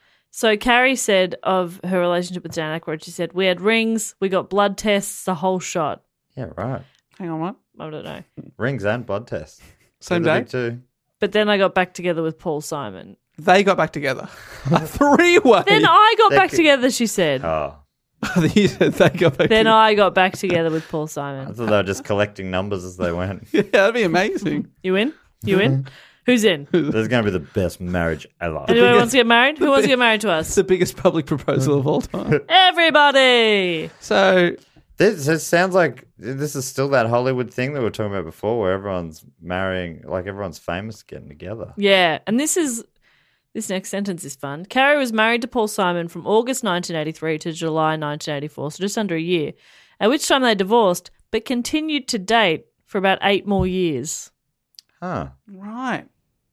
so Carrie said of her relationship with Dan Aykroyd, she said, we had rings, we got blood tests, the whole shot. Yeah, right. Hang on, what? I don't know. Rings and blood tests. Same They're the day? big two. But then I got back together with Paul Simon. They got back together. A three-way. Then I got They back could- together, she said. Oh, You said they got back Then together. I got back together with Paul I Simon. thought they were just collecting numbers as they went. Yeah, that'd be amazing. You in? You in? Who's in? This is going to be the best marriage ever. Anyone wants to get married? Who wants to get married to It's us? the biggest public proposal of all time. Everybody! So, This it sounds like this is still that Hollywood thing that we were talking about before, where everyone's marrying, like everyone's famous getting together. Yeah, and this is this next sentence is fun. Carrie was married to Paul Simon from August nineteen eighty-three to July nineteen eighty-four, so just under a year, at which time they divorced, but continued to date for about eight more years. Huh. right.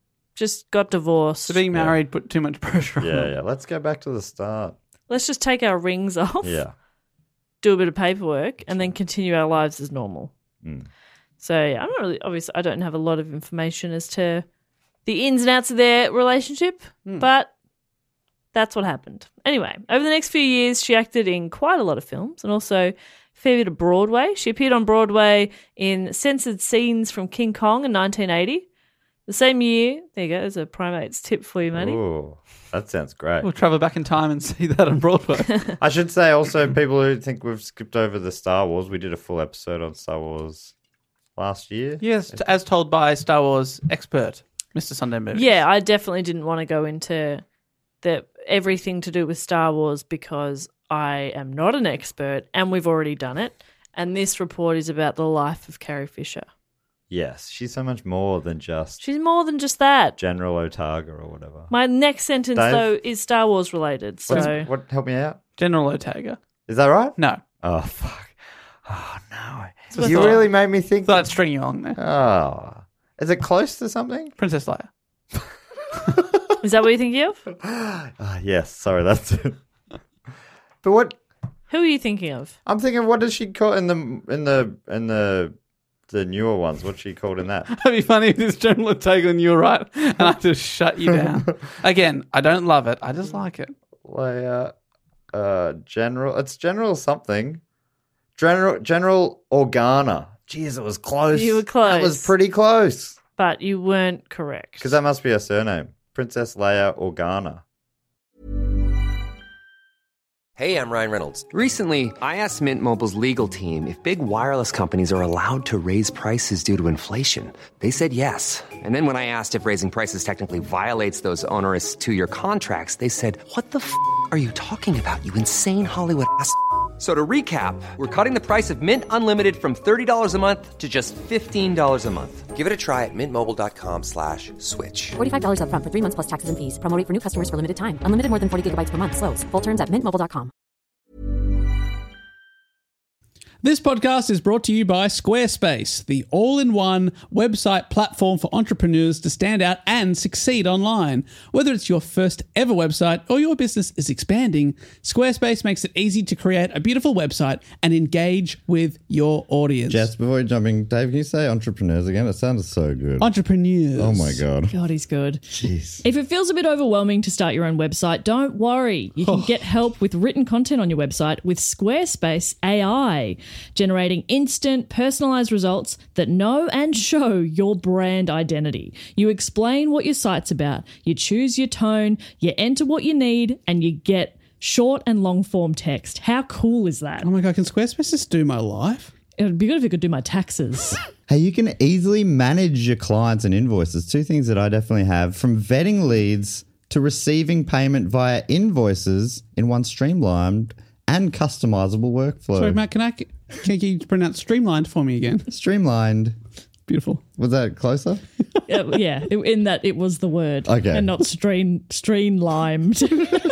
Just got divorced. So being married put too much pressure on Yeah, them. yeah. Let's go back to the start. Let's just take our rings off, Yeah. do a bit of paperwork, and then continue our lives as normal. Mm. So yeah, I'm not really obviously I don't have a lot of information as to the ins and outs of their relationship, but that's what happened. Anyway, over the next few years, she acted in quite a lot of films and also a fair bit of Broadway. She appeared on Broadway in censored scenes from King Kong in nineteen eighty. The same year, there you go, there's a Primates tip for you, Matty. Ooh, that sounds great. We'll travel back in time and see that on Broadway. I should say also, people who think we've skipped over the Star Wars, we did a full episode on Star Wars last year. Yes, t- as told by Star Wars expert, Mister Sunday Movies. Yeah, I definitely didn't want to go into the everything to do with Star Wars because I am not an expert and we've already done it. And this report is about the life of Carrie Fisher. Yes, she's so much more than just She's more than just that. General Otaga or whatever. My next sentence, Dave? though, is Star Wars related. So What, is, what? Help me out. General Otaga. Is that right? No. Oh fuck. Oh no. what I You thought. really made me think. Thought I'd string you along there. Oh, is it close to something? Princess Leia. is that what you're thinking of? Ah, yes. Sorry, that's it. But what Who are you thinking of? I'm thinking, what does she call in the in the in the the newer ones. What's she called in that? It'd be funny if this general had taken you right and I just shut you down. Again, I don't love it. I just like it. Leia, uh, General. It's General something. General General Organa. Jeez, it was close. You were close. That was pretty close. But you weren't correct. Because that must be her surname. Princess Leia Organa. Hey, I'm Ryan Reynolds. Recently, I asked Mint Mobile's legal team if big wireless companies are allowed to raise prices due to inflation. They said yes. And then when I asked if raising prices technically violates those onerous two-year contracts, they said, what the f*** are you talking about, you insane Hollywood ass f- So to recap, we're cutting the price of Mint Unlimited from thirty dollars a month to just fifteen dollars a month. Give it a try at mintmobile.com slash switch. forty-five dollars up front for three months plus taxes and fees. Promo rate for new customers for limited time. Unlimited more than forty gigabytes per month. Slows full terms at mint mobile dot com. This podcast is brought to you by Squarespace, the all-in-one website platform for entrepreneurs to stand out and succeed online. Whether it's your first ever website or your business is expanding, Squarespace makes it easy to create a beautiful website and engage with your audience. Jess, before you're jumping, Dave, can you say entrepreneurs again? It sounded so good. Entrepreneurs. Oh my God. God, he's good. Jeez. If it feels a bit overwhelming to start your own website, don't worry. You can get help with written content on your website with Squarespace A I, generating instant, personalized results that know and show your brand identity. You explain what your site's about, you choose your tone, you enter what you need, and you get short and long form text. How cool is that? Oh my God, can Squarespace just do my life? It would be good if it could do my taxes. Hey, you can easily manage your clients and invoices. Two things that I definitely have, from vetting leads to receiving payment via invoices in one streamlined and customizable workflow. Sorry, Matt, can I can you pronounce streamlined for me again? Streamlined. Beautiful. Was that closer? Uh, yeah, in that it was the word. Okay. And not stream, stream-limed.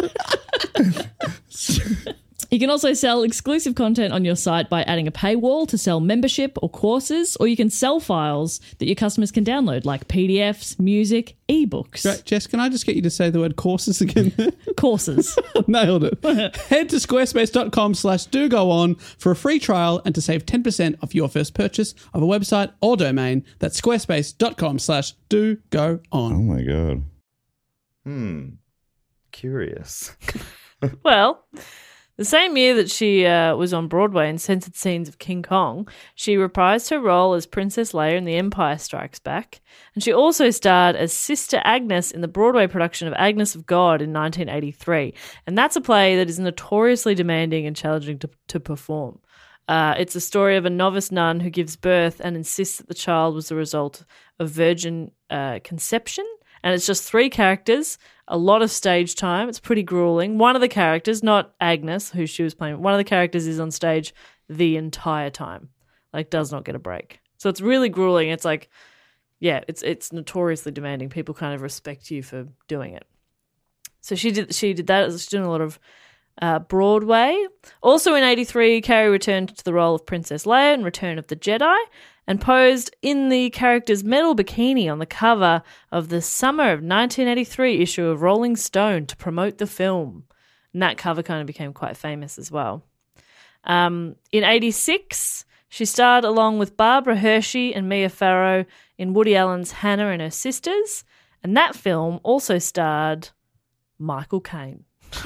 You can also sell exclusive content on your site by adding a paywall to sell membership or courses, or you can sell files that your customers can download, like P D Fs, music, ebooks. Great. Jess, can I just get you to say the word courses again? Courses. Nailed it. Head to squarespace.com slash do go on for a free trial and to save ten percent off your first purchase of a website or domain. That's squarespace.com slash do go on. Oh my God. Hmm. Curious. Well, the same year that she uh, was on Broadway in Censored Scenes of King Kong, she reprised her role as Princess Leia in The Empire Strikes Back, and she also starred as Sister Agnes in the Broadway production of Agnes of God in nineteen eighty-three, and that's a play that is notoriously demanding and challenging to, to perform. Uh, it's a story of a novice nun who gives birth and insists that the child was the result of virgin uh, conception, and it's just three characters, a lot of stage time. It's pretty grueling. One of the characters, not Agnes, who she was playing, one of the characters is on stage the entire time, like does not get a break. So it's really grueling. It's like, yeah, it's it's notoriously demanding. People kind of respect you for doing it. So she did she did that. She's doing a lot of uh, Broadway. Also in eighty-three, Carrie returned to the role of Princess Leia in Return of the Jedi and posed in the character's metal bikini on the cover of the summer of nineteen eighty-three issue of Rolling Stone to promote the film. And that cover kind of became quite famous as well. Um, in eighty-six, she starred along with Barbara Hershey and Mia Farrow in Woody Allen's Hannah and Her Sisters, and that film also starred Michael Caine.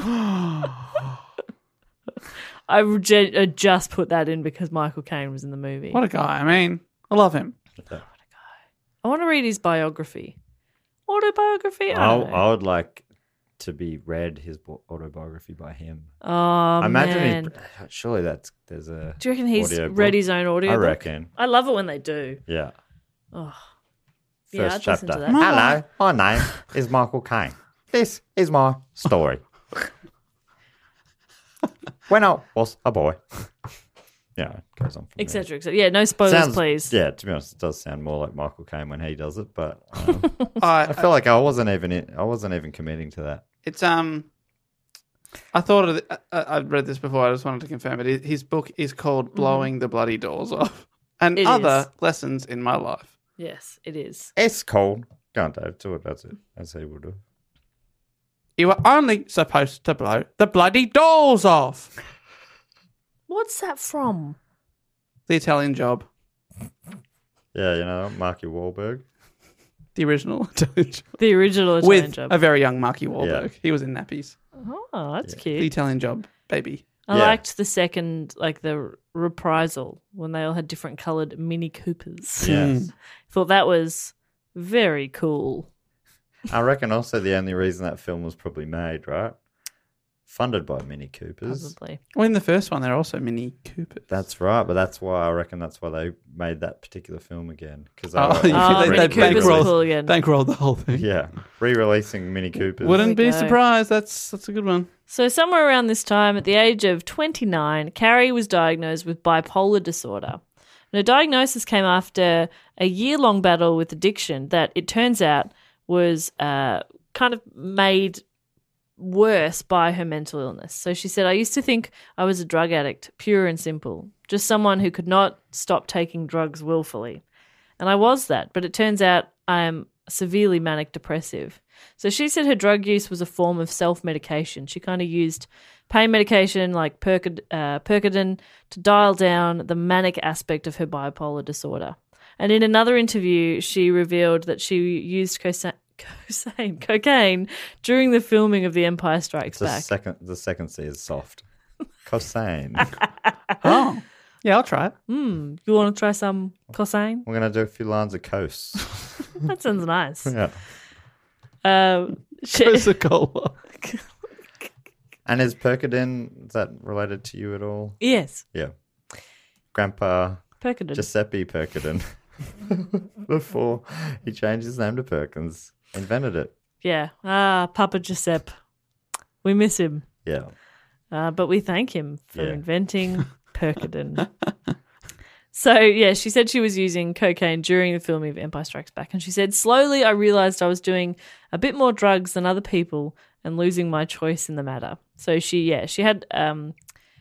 I rege- I just put that in because Michael Caine was in the movie. What a guy. I mean, I love him. What a guy. I want to read his biography. Autobiography? I, I, don't know. I would like to be read his bo- autobiography by him. Oh, I imagine man. he's, surely that's there's a. Do you reckon he's audio book. read his own audio I book? reckon. I love it when they do. Yeah. Oh. First Yeah, I'd listen chapter. to that. Hello, my name is Michael Caine. This is my story. When I was a boy. Yeah, it goes on from Et cetera, et cetera. Yeah, no spoilers, Sounds- please. Yeah, to be honest, it does sound more like Michael Caine when he does it, but um, I, I feel like I wasn't even in, I wasn't even committing to that. It's um, I thought of it, I, I'd read this before. I just wanted to confirm it. His book is called "Blowing the Bloody Doors Off," and It other is. lessons in my life. Yes, it is. It's cold. Go on, Dave. Do it. That's it. As he would do. You were only supposed to blow the bloody doors off. What's that from? The Italian Job. Yeah, you know, Marky Wahlberg. The original Italian Job. The original Italian With Job. a very young Marky Wahlberg. Yeah. He was in nappies. Oh, that's The cute. Italian Job, baby. I Yeah. liked the second, like the reprisal when they all had different coloured Mini Coopers. Yes. Thought that was very cool. I reckon also the only reason that film was probably made, right? Funded by Mini Coopers. Probably. Well, in the first one, they're also Mini Coopers. That's right, but that's why I reckon that's why they made that particular film again. Because Oh, they, you Oh, think Mini they, they Coopers were bankrolled, cool again. bankrolled the whole thing. yeah, re-releasing Mini Coopers. Wouldn't There we be go. surprised. That's that's a good one. So somewhere around this time, at the age of twenty-nine, Carrie was diagnosed with bipolar disorder. And her diagnosis came after a year-long battle with addiction that it turns out was uh, kind of made worse by her mental illness. So she said, I used to think I was a drug addict, pure and simple, just someone who could not stop taking drugs willfully. And I was that, but it turns out I am severely manic depressive. So she said her drug use was a form of self-medication. She kind of used pain medication like Percod- uh, Percodan to dial down the manic aspect of her bipolar disorder. And in another interview, she revealed that she used cosa- cocaine, cocaine during the filming of The Empire Strikes The Back. second, the second C is soft. Cosine. Oh, yeah, I'll try it. Hmm, you want to try some cocaine? We're gonna do a few lines of Cos. That sounds nice. Yeah. Um, she- Coca-Cola. And is Percodan, is that related to you at all? yes, Yeah. Grandpa Percodan. Giuseppe Percodan, before he changed his name to Perkins, invented it. Yeah. Ah, Papa Giuseppe. We miss him. Yeah. Uh, but we thank him for Yeah. inventing Percodan. So, yeah, she said she was using cocaine during the filming of Empire Strikes Back. And she said, slowly I realized I was doing a bit more drugs than other people and losing my choice in the matter. So she, yeah, she had um,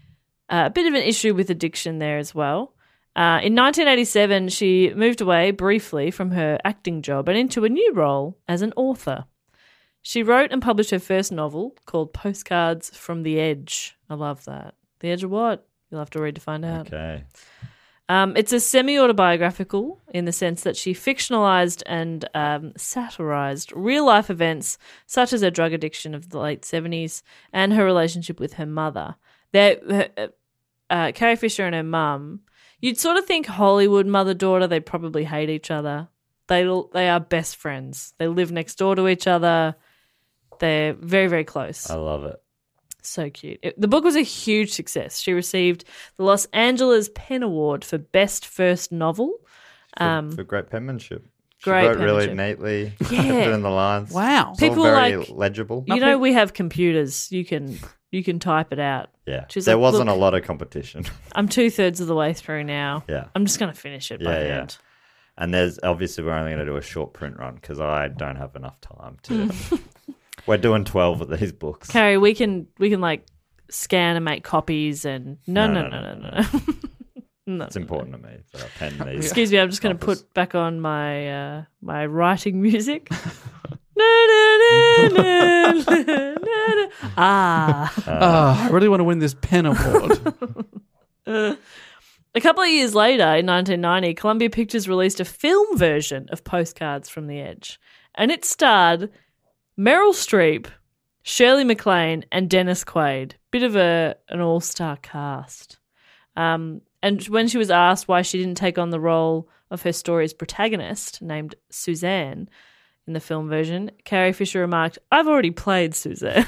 a bit of an issue with addiction there as well. Uh, in nineteen eighty-seven, she moved away briefly from her acting job and into a new role as an author. She wrote and published her first novel called Postcards from the Edge. I love that. The Edge of what? You'll have to read to find out. Okay. Um, it's a semi-autobiographical in the sense that she fictionalized and um, satirized real-life events such as her drug addiction of the late seventies and her relationship with her mother. Her, uh, Carrie Fisher and her mum, you'd sort of think Hollywood mother-daughter, they probably hate each other. They they are best friends. They live next door to each other. They're very, very close. I love it. So cute. It, the book was a huge success. She received the Los Angeles Pen Award for Best First Novel. For, Um, for great penmanship. She great wrote really penmanship. neatly. Yeah. Kept it in the lines. Wow. It's all People very like- legible. You know, we have computers. You can you can type it out. Yeah. She's there like, wasn't "Look, a lot of competition. I'm two thirds of the way through now. Yeah. I'm just going to finish it by Yeah, the yeah. end. And there's obviously we're only going to do a short print run because I don't have enough time to. We're doing twelve of these books. Carrie, we can we can like scan and make copies and no no no no no. no. no. It's important to me that I pen these. Excuse me, I'm just going to copies. put back on my uh, my writing music. Na, na, na, na, na, na, na. Ah. Oh, I really want to win this pen award. Uh, a couple of years later, in nineteen ninety, Columbia Pictures released a film version of Postcards from the Edge, and it starred Meryl Streep, Shirley MacLaine, and Dennis Quaid. Bit of a an all-star cast. Um, and when she was asked why she didn't take on the role of her story's protagonist, named Suzanne, in the film version, Carrie Fisher remarked, "I've already played Suzanne,"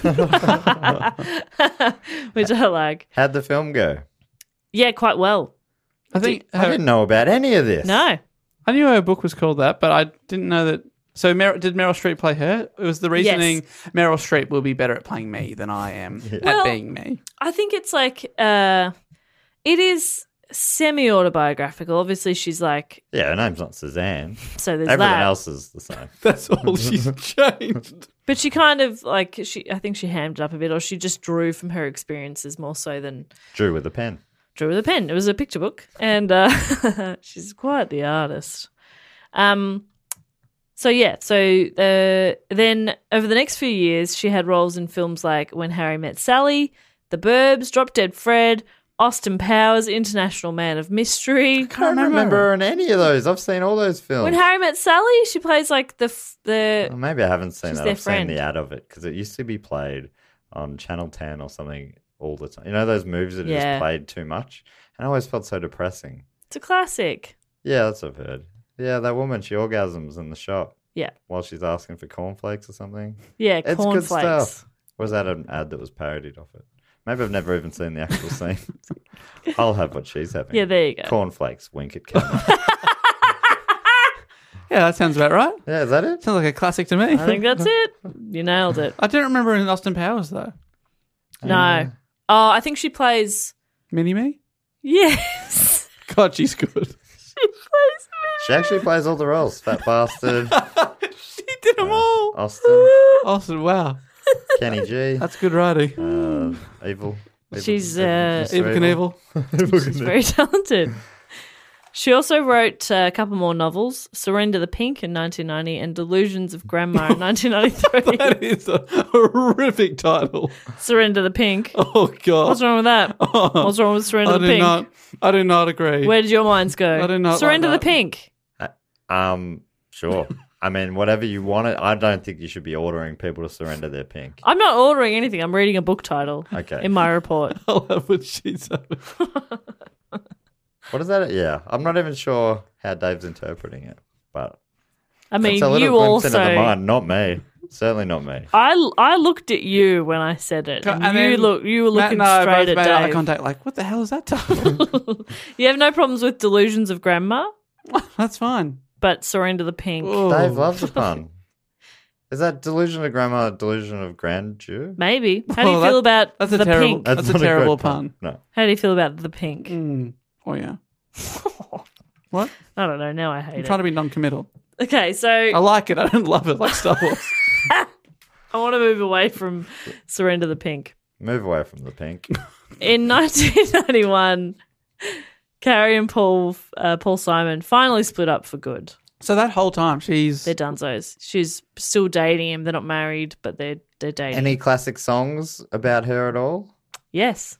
which I like. How'd the film go? Yeah, quite well. I think I didn't know about any of this. No. I knew her book was called that, but I didn't know that. So Mer- did Meryl Streep play her? It was the reasoning Meryl Streep will be better at playing me than I am Well, at being me. I think it's like, uh, it is semi-autobiographical. Obviously, she's like, Yeah, her name's not Suzanne. so there's Everything that. else is the same. That's all she's changed. But she kind of, like, she. I think she hammed it up a bit, or she just drew from her experiences more so than Drew with a pen. drew with a pen. It was a picture book, and uh, she's quite the artist. Um, so yeah, so uh, then over the next few years, she had roles in films like When Harry Met Sally, The Burbs, Drop Dead Fred, Austin Powers, International Man of Mystery. I can't remember her in any of those. I've seen all those films. When Harry Met Sally, she plays like the f- the. Well, maybe I haven't seen She's that. their I've friend. seen the ad of it because it used to be played on Channel ten or something all the time. You know those movies that are Yeah. just played too much? And I always felt so depressing. It's a classic. Yeah, that's what I've heard. Yeah, that woman, she orgasms in the shop Yeah, while she's asking for cornflakes or something. yeah, It's good cornflakes. stuff. Was that an ad that was parodied off it? Maybe I've never even seen the actual scene. I'll have what she's having. Yeah, there you go. Cornflakes, wink at camera. Yeah, that sounds about right. Yeah, is that it? Sounds like a classic to me. I think that's it. You nailed it. I don't remember in Austin Powers though. No. Oh, I think she plays. Mini Me? Yes. God, she's good. She plays. She actually plays all the roles. Fat bastard, She did them all. Austin, Austin, wow. Kenny G, That's good writing. uh, Evil. Evil- She's, Evil- uh, Mister Evil Knievel. She's very talented. She also wrote uh, a couple more novels: Surrender the Pink in nineteen ninety and Delusions of Grandma in nineteen ninety-three. That is a horrific title. Surrender the Pink. Oh, God. What's wrong with that? What's wrong with Surrender I the do Pink? not. I do not agree. Where did your minds go? I do not Surrender like the that. Pink. Um, sure. I mean, whatever you want it. I don't think you should be ordering people to surrender their pink. I'm not ordering anything. I'm reading a book title. Okay. In my report. I'll have what she's having. What is that? Yeah, I'm not even sure how Dave's interpreting it, but I mean, it's a little you glimpse into the also. mind, not me. Certainly not me. I, I looked at you when I said it. And, And you then look you were Matt looking and I straight both at made eye Dave. contact like, what the hell is that title? You have no problems with Delusions of Grandma, That's fine. but Surrender the Pink. Oh. Dave loves a pun. Is that delusion of grandma, delusion of grandeur? Maybe. How do you Oh, feel that- about that's the a terrible- pink? That's a not terrible great pun. No. How do you feel about the pink? Mm. Oh, yeah. What? I don't know. Now I hate I'm it. trying to be non-committal. Okay, so I like it. I don't love it like Star Wars. I want to move away from Surrender the Pink. Move away from the pink. In nineteen ninety-one, Carrie and Paul uh, Paul Simon finally split up for good. So that whole time she's... They're dunzos. She's still dating him. They're not married, but they're they're dating. Any classic songs about her at all? Yes.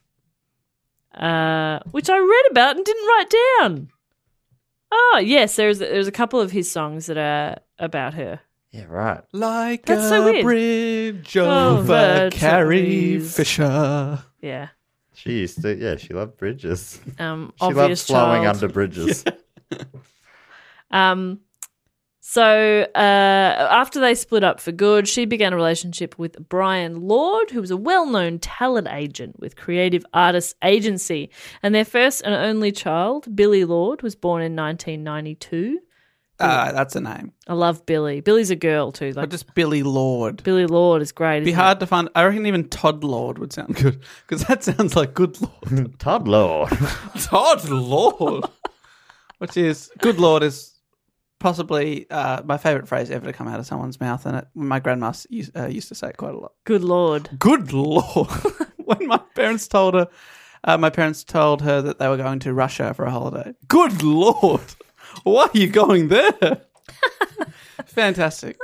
Uh, which I read about and didn't write down. Oh, yes, there's there's a couple of his songs that are about her. Yeah, right. Like That's a so weird. bridge Over over Carrie trees. Fisher. Yeah. She used to, yeah, she loved bridges. Um, She loved obvious flowing child. under bridges. Um, so uh, after they split up for good, she began a relationship with Brian Lord, who was a well-known talent agent with Creative Artists Agency. And their first and only child, Billy Lord, was born in nineteen ninety-two. Ah, that's a name. I love Billy. Billy's a girl too. Or Like just Billy Lord. Billy Lord is great. It'd be isn't hard to find. I reckon even Todd Lord would sound good because that sounds like good Lord. Todd Lord. Todd Lord, which is good Lord is possibly uh, my favourite phrase ever to come out of someone's mouth, and it, my grandma s- used, uh, used to say it quite a lot. it? Good Lord. Good Lord! When my parents told her, uh, my parents told her that they were going to Russia for a holiday. Good Lord! Why are you going there? Fantastic.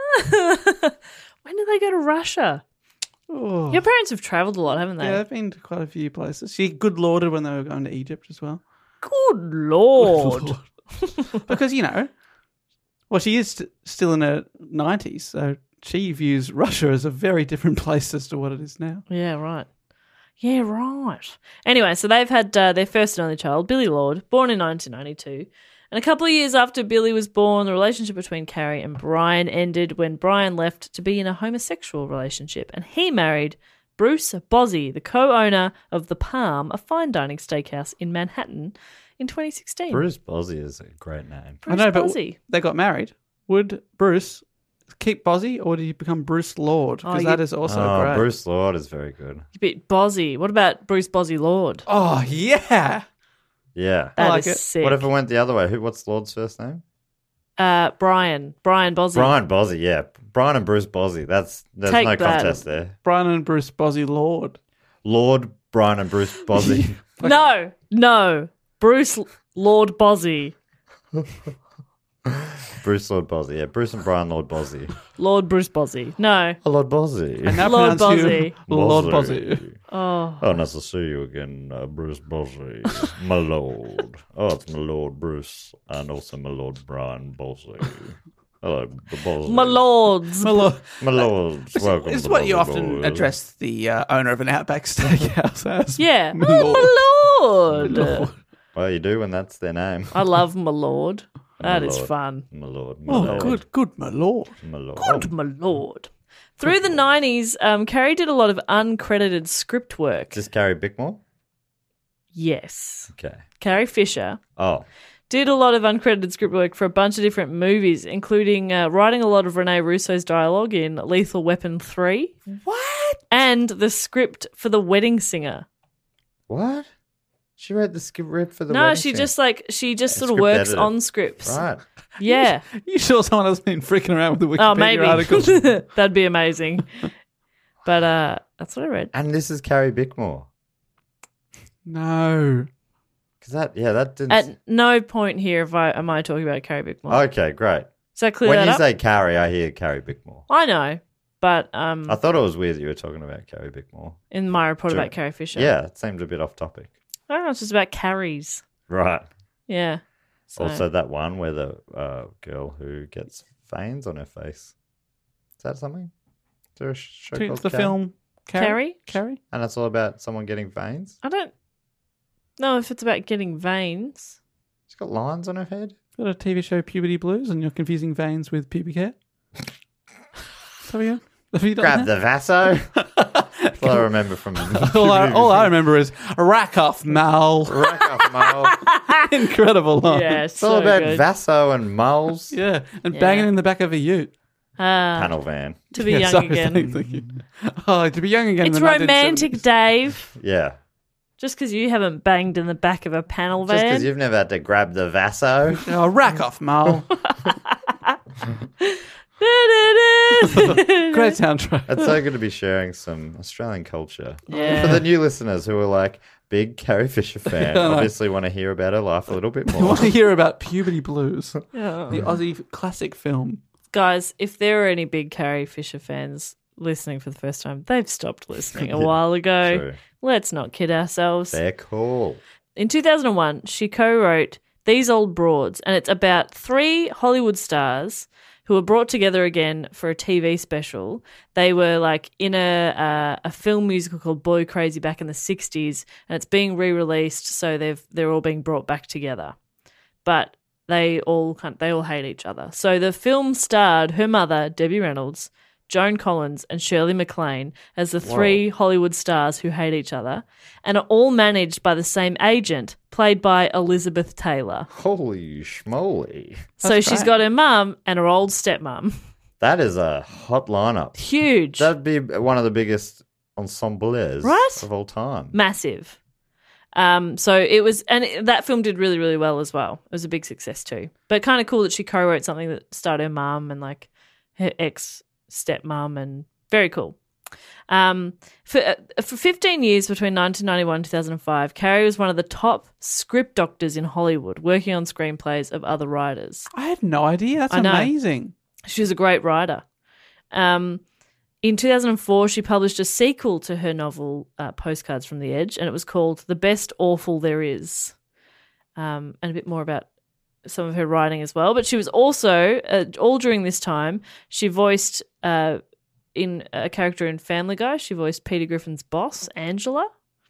When did they go to Russia? Oh. Your parents have travelled a lot, haven't they? Yeah, they've been to quite a few places. She good Lorded when they were going to Egypt as well. Good Lord. Good Lord. Because, you know, well, she is st- still in her nineties, so she views Russia as a very different place as to what it is now. Yeah, right. Yeah, right. Anyway, so they've had uh, their first and only child, Billy Lord, born in nineteen ninety-two. And a couple of years after Billy was born, the relationship between Carrie and Brian ended when Brian left to be in a homosexual relationship, and he married Bruce Bozzi, the co-owner of The Palm, a fine dining steakhouse in Manhattan, in twenty sixteen. Bruce Bozzi is a great name. Bruce I know, but Bozzi. w- they got married. Would Bruce keep Bozzy, or did he become Bruce Lord? Because Oh, that you- is also oh, great. Bruce Lord is very good. A bit Bozzy. What about Bruce Bozzy Lord? Oh, yeah. Yeah. That like is it. sick. What if it went the other way? Who? What's Lord's first name? Uh, Brian. Brian Bozzy. Brian Bozzi, yeah. Brian and Bruce Bozzi. That's There's Take no that. contest there. Brian and Bruce Bozzy Lord. Lord, Brian and Bruce Bozzi. No, no. Bruce Lord Bozzy. Bruce Lord Bozzy. Yeah, Bruce and Brian Lord Bozzy. Lord Bruce Bozzy. No. Oh, Lord Bozzy. And now Lord pronounce you Bozzy. Lord Bozzy. Oh. Oh, nice to see you again, uh, Bruce Bozzy. My lord. Oh, it's my lord Bruce and also my lord Brian Bozzy. Hello, the Bozzy. My lords. My lord. My lords. Welcome It's to what the you Bozzy often Boys. address the uh, owner of an Outback Steakhouse as. Yeah. My Oh, lord. my lord. Well, you do when that's their name. I love my lord. That My is lord. fun. My lord. My Oh, lord. good, good, my lord. My lord. Good, my lord. Through the nineties, um, Carrie did a lot of uncredited script work. Is this Carrie Bickmore? Yes. Okay. Carrie Fisher Oh. did a lot of uncredited script work for a bunch of different movies, including uh, writing a lot of Rene Russo's dialogue in Lethal Weapon three. What? And the script for The Wedding Singer. What? She wrote the script for the no, wedding she scene. just like, she just A sort of script works editor. on scripts. Right. Yeah. You sure someone has been freaking around with the Wikipedia Oh, maybe. articles? That'd be amazing. But uh, that's what I read. And this is Carrie Bickmore. No. Because that, yeah, that didn't. At no point here have I, am I talking about Carrie Bickmore. Okay, great. Does that clear When that you up? say Carrie, I hear Carrie Bickmore. I know, but um, I thought it was weird that you were talking about Carrie Bickmore. in my report Sure. about Carrie Fisher. Yeah, it seemed a bit off topic. I don't know, it's just about carries. Right. Yeah. So- Also, that one where the uh, girl who gets veins on her face. Is that something? Is there a show To called the Carrie? film Carrie? Carrie? Carrie? And it's all about someone getting veins? I don't know if it's about getting veins. She's got lines on her head? Got a T V show Puberty Blues and you're confusing veins with pubic hair? Have you, have you done Grab that? the Vaso. That's what I remember from all, I, all I remember is rack off Mal. Rack off Mal. Incredible line. Yeah, It's all so about good. Vaso and moles. Yeah, and Yeah. banging in the back of a ute. Ah, Panel van. to be Yeah, young sorry, again. thank- thank you. Oh, to be young again. in It's the nineteen romantic, seventies. Dave. Yeah. Just because you haven't banged in the back of a panel Just because van. you've never had to grab the Vaso. Oh, rack off Mal. Great soundtrack. It's so good to be sharing some Australian culture. Yeah. For the new listeners who are like, big Carrie Fisher fan, Yeah, I know. obviously want to hear about her life a little bit You more. want to hear about Puberty Blues, Yeah. the Aussie classic film. Guys, if there are any big Carrie Fisher fans listening for the first time, they've stopped listening a while ago. True. Let's not kid ourselves. They're cool. In two thousand one, she co-wrote These Old Broads, and it's about three Hollywood stars who were brought together again for a T V special. They were like in a uh, a film musical called Boy Crazy back in the sixties, and it's being re-released, so they've they're all being brought back together. But they all kind they all hate each other. So the film starred her mother, Debbie Reynolds, Joan Collins, and Shirley MacLaine as the three Hollywood stars who hate each other, and are all managed by the same agent, played by Elizabeth Taylor. Holy schmoly. so That's she's great. got her mum and her old stepmom. That is a hot lineup. Huge. That'd be one of the biggest ensembles Right? of all time. Massive. Um, so it was, and it, that film did really, really well as well. It was a big success too. But kind of cool that she co-wrote something that starred her mum and like her ex stepmom, and very cool. Um, for uh, for fifteen years between nineteen ninety-one and two thousand five, Carrie was one of the top script doctors in Hollywood, working on screenplays of other writers. I had no idea. That's I know. amazing. She was a great writer. Um, in two thousand four, she published a sequel to her novel, uh, Postcards from the Edge, and it was called The Best Awful There Is, um, and a bit more about some of her writing as well. But she was also, uh, all during this time, she voiced uh, in a character in Family Guy. She voiced Peter Griffin's boss, Angela,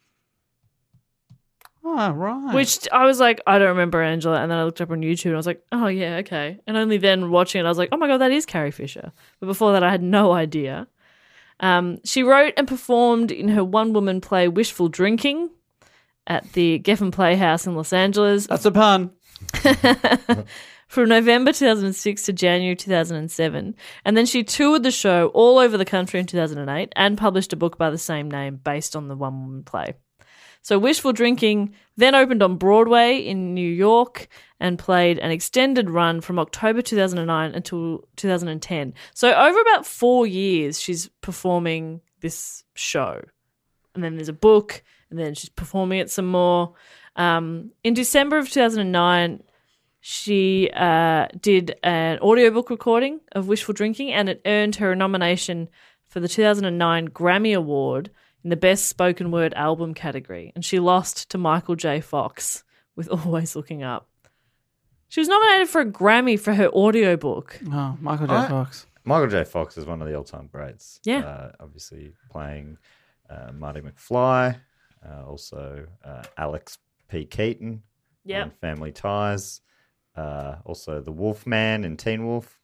Oh, right. which I was like, I don't remember Angela. And then I looked up on YouTube and I was like, oh, yeah, okay. And only then watching it, I was like, oh my God, that is Carrie Fisher. But before that, I had no idea. Um, she wrote and performed in her one-woman play Wishful Drinking at the Geffen Playhouse in Los Angeles That's a pun. from November two thousand six to January two thousand seven. And then she toured the show all over the country in two thousand eight and published a book by the same name based on the one-woman play. So Wishful Drinking then opened on Broadway in New York and played an extended run from October two thousand nine until two thousand ten. So over about four years, she's performing this show. And then there's a book, and then she's performing it some more. Um, in December of two thousand nine, She uh, did an audiobook recording of Wishful Drinking, and it earned her a nomination for the two thousand nine Grammy Award in the Best Spoken Word Album category, and she lost to Michael J. Fox with Always Looking Up. She was nominated for a Grammy for her audiobook. Oh, Michael J. I- Fox. Michael J. Fox is one of the all-time greats. Yeah. Uh, obviously playing uh, Marty McFly, uh, also uh, Alex P. Keaton Yep. on Family Ties, uh, also the Wolfman in Teen Wolf.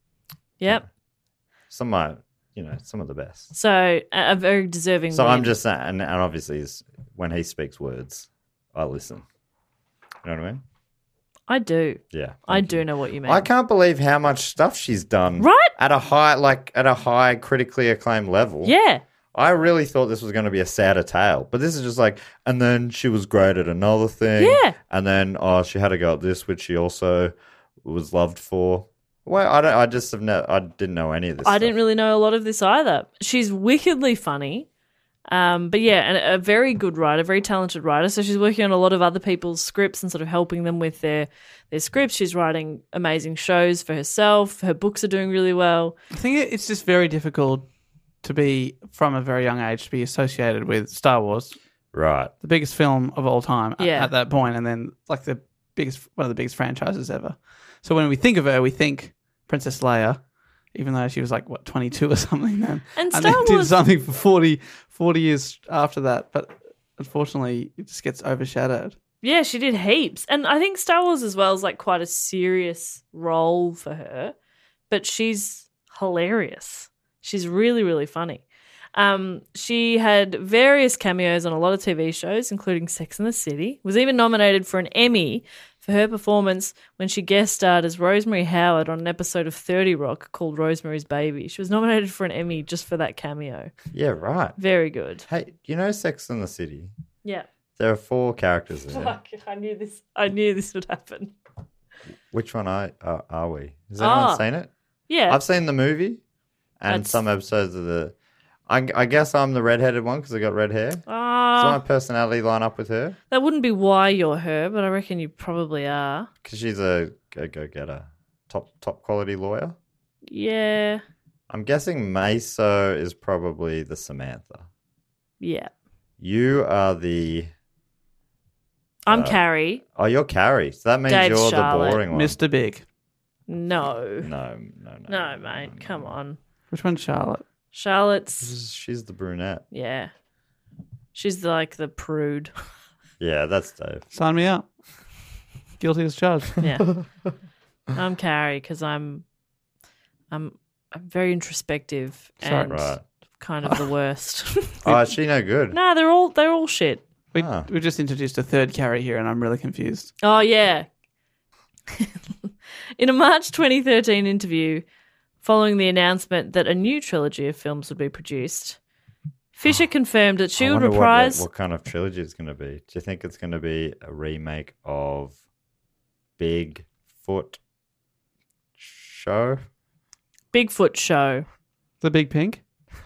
Yep. Some of my, you know, some of the best. So a, a very deserving So win. I'm just saying, and, and obviously is- when he speaks words, I listen. You know what I mean? I do. Yeah. I do know what you mean. I can't believe how much stuff she's done. Right? At a high, like at a high critically acclaimed level. Yeah. I really thought this was going to be a sadder tale, but this is just like, and then she was great at another thing. Yeah. And then, oh, she had to go at this, which she also was loved for. Well, I don't. I just have no. I didn't know any of this. I stuff. didn't really know a lot of this either. She's wickedly funny. Um, but yeah, and a very good writer, very talented writer. So she's working on a lot of other people's scripts and sort of helping them with their, their scripts. She's writing amazing shows for herself. Her books are doing really well. I think it- it's just very difficult to be, from a very young age, to be associated with Star Wars, Right. the biggest film of all time a- Yeah. at that point, and then like the biggest, one of the biggest franchises ever. So when we think of her, we think Princess Leia, even though she was like, what, twenty-two or something then. And and Star then did Wars- something for forty, forty years after that. But unfortunately, it just gets overshadowed. Yeah, she did heaps. And I think Star Wars as well is like quite a serious role for her. But she's hilarious. She's really, really funny. Um, she had various cameos on a lot of T V shows, including Sex and the City. Was even nominated for an Emmy for her performance when she guest starred as Rosemary Howard on an episode of thirty Rock called Rosemary's Baby. She was nominated for an Emmy just for that cameo. Yeah. Right. Very good. Hey, you know Sex and the City? Yeah. There are four characters there. Fuck, I knew this. I knew this would happen. Which one are, are, are we? Has anyone Oh. seen it? Yeah. I've seen the movie and That's- some episodes of the. I, I guess I'm the redheaded one because I got red hair. Does Ah. my personality line up with her? That wouldn't be why you're her, but I reckon you probably are. Because she's a, a go-getter, top top quality lawyer. Yeah. I'm guessing Meso is probably the Samantha. Yeah. You are the. I'm Uh, Carrie. Oh, you're Carrie. So that means Dave's you're Charlotte. the boring one. Mister Big. No. No, no, no. No, mate. Come on. Which one's Charlotte? Charlotte's. She's, she's the brunette. Yeah. She's the, like the prude. Yeah, that's Dave. Sign me up. Guilty as charged. Yeah. I'm Carrie because I'm, I'm, I'm very introspective Sorry. and Right. kind of the worst. Oh, is she no good? Nah, they're all they're all shit. We, Ah. we just introduced a third carry here, and I'm really confused. Oh, yeah. In a March twenty thirteen interview, following the announcement that a new trilogy of films would be produced, Fisher confirmed that she I would wonder what, reprise... the- what kind of trilogy it's going to be. Do you think it's going to be a remake of Bigfoot Show? Bigfoot Show. The Big Pink?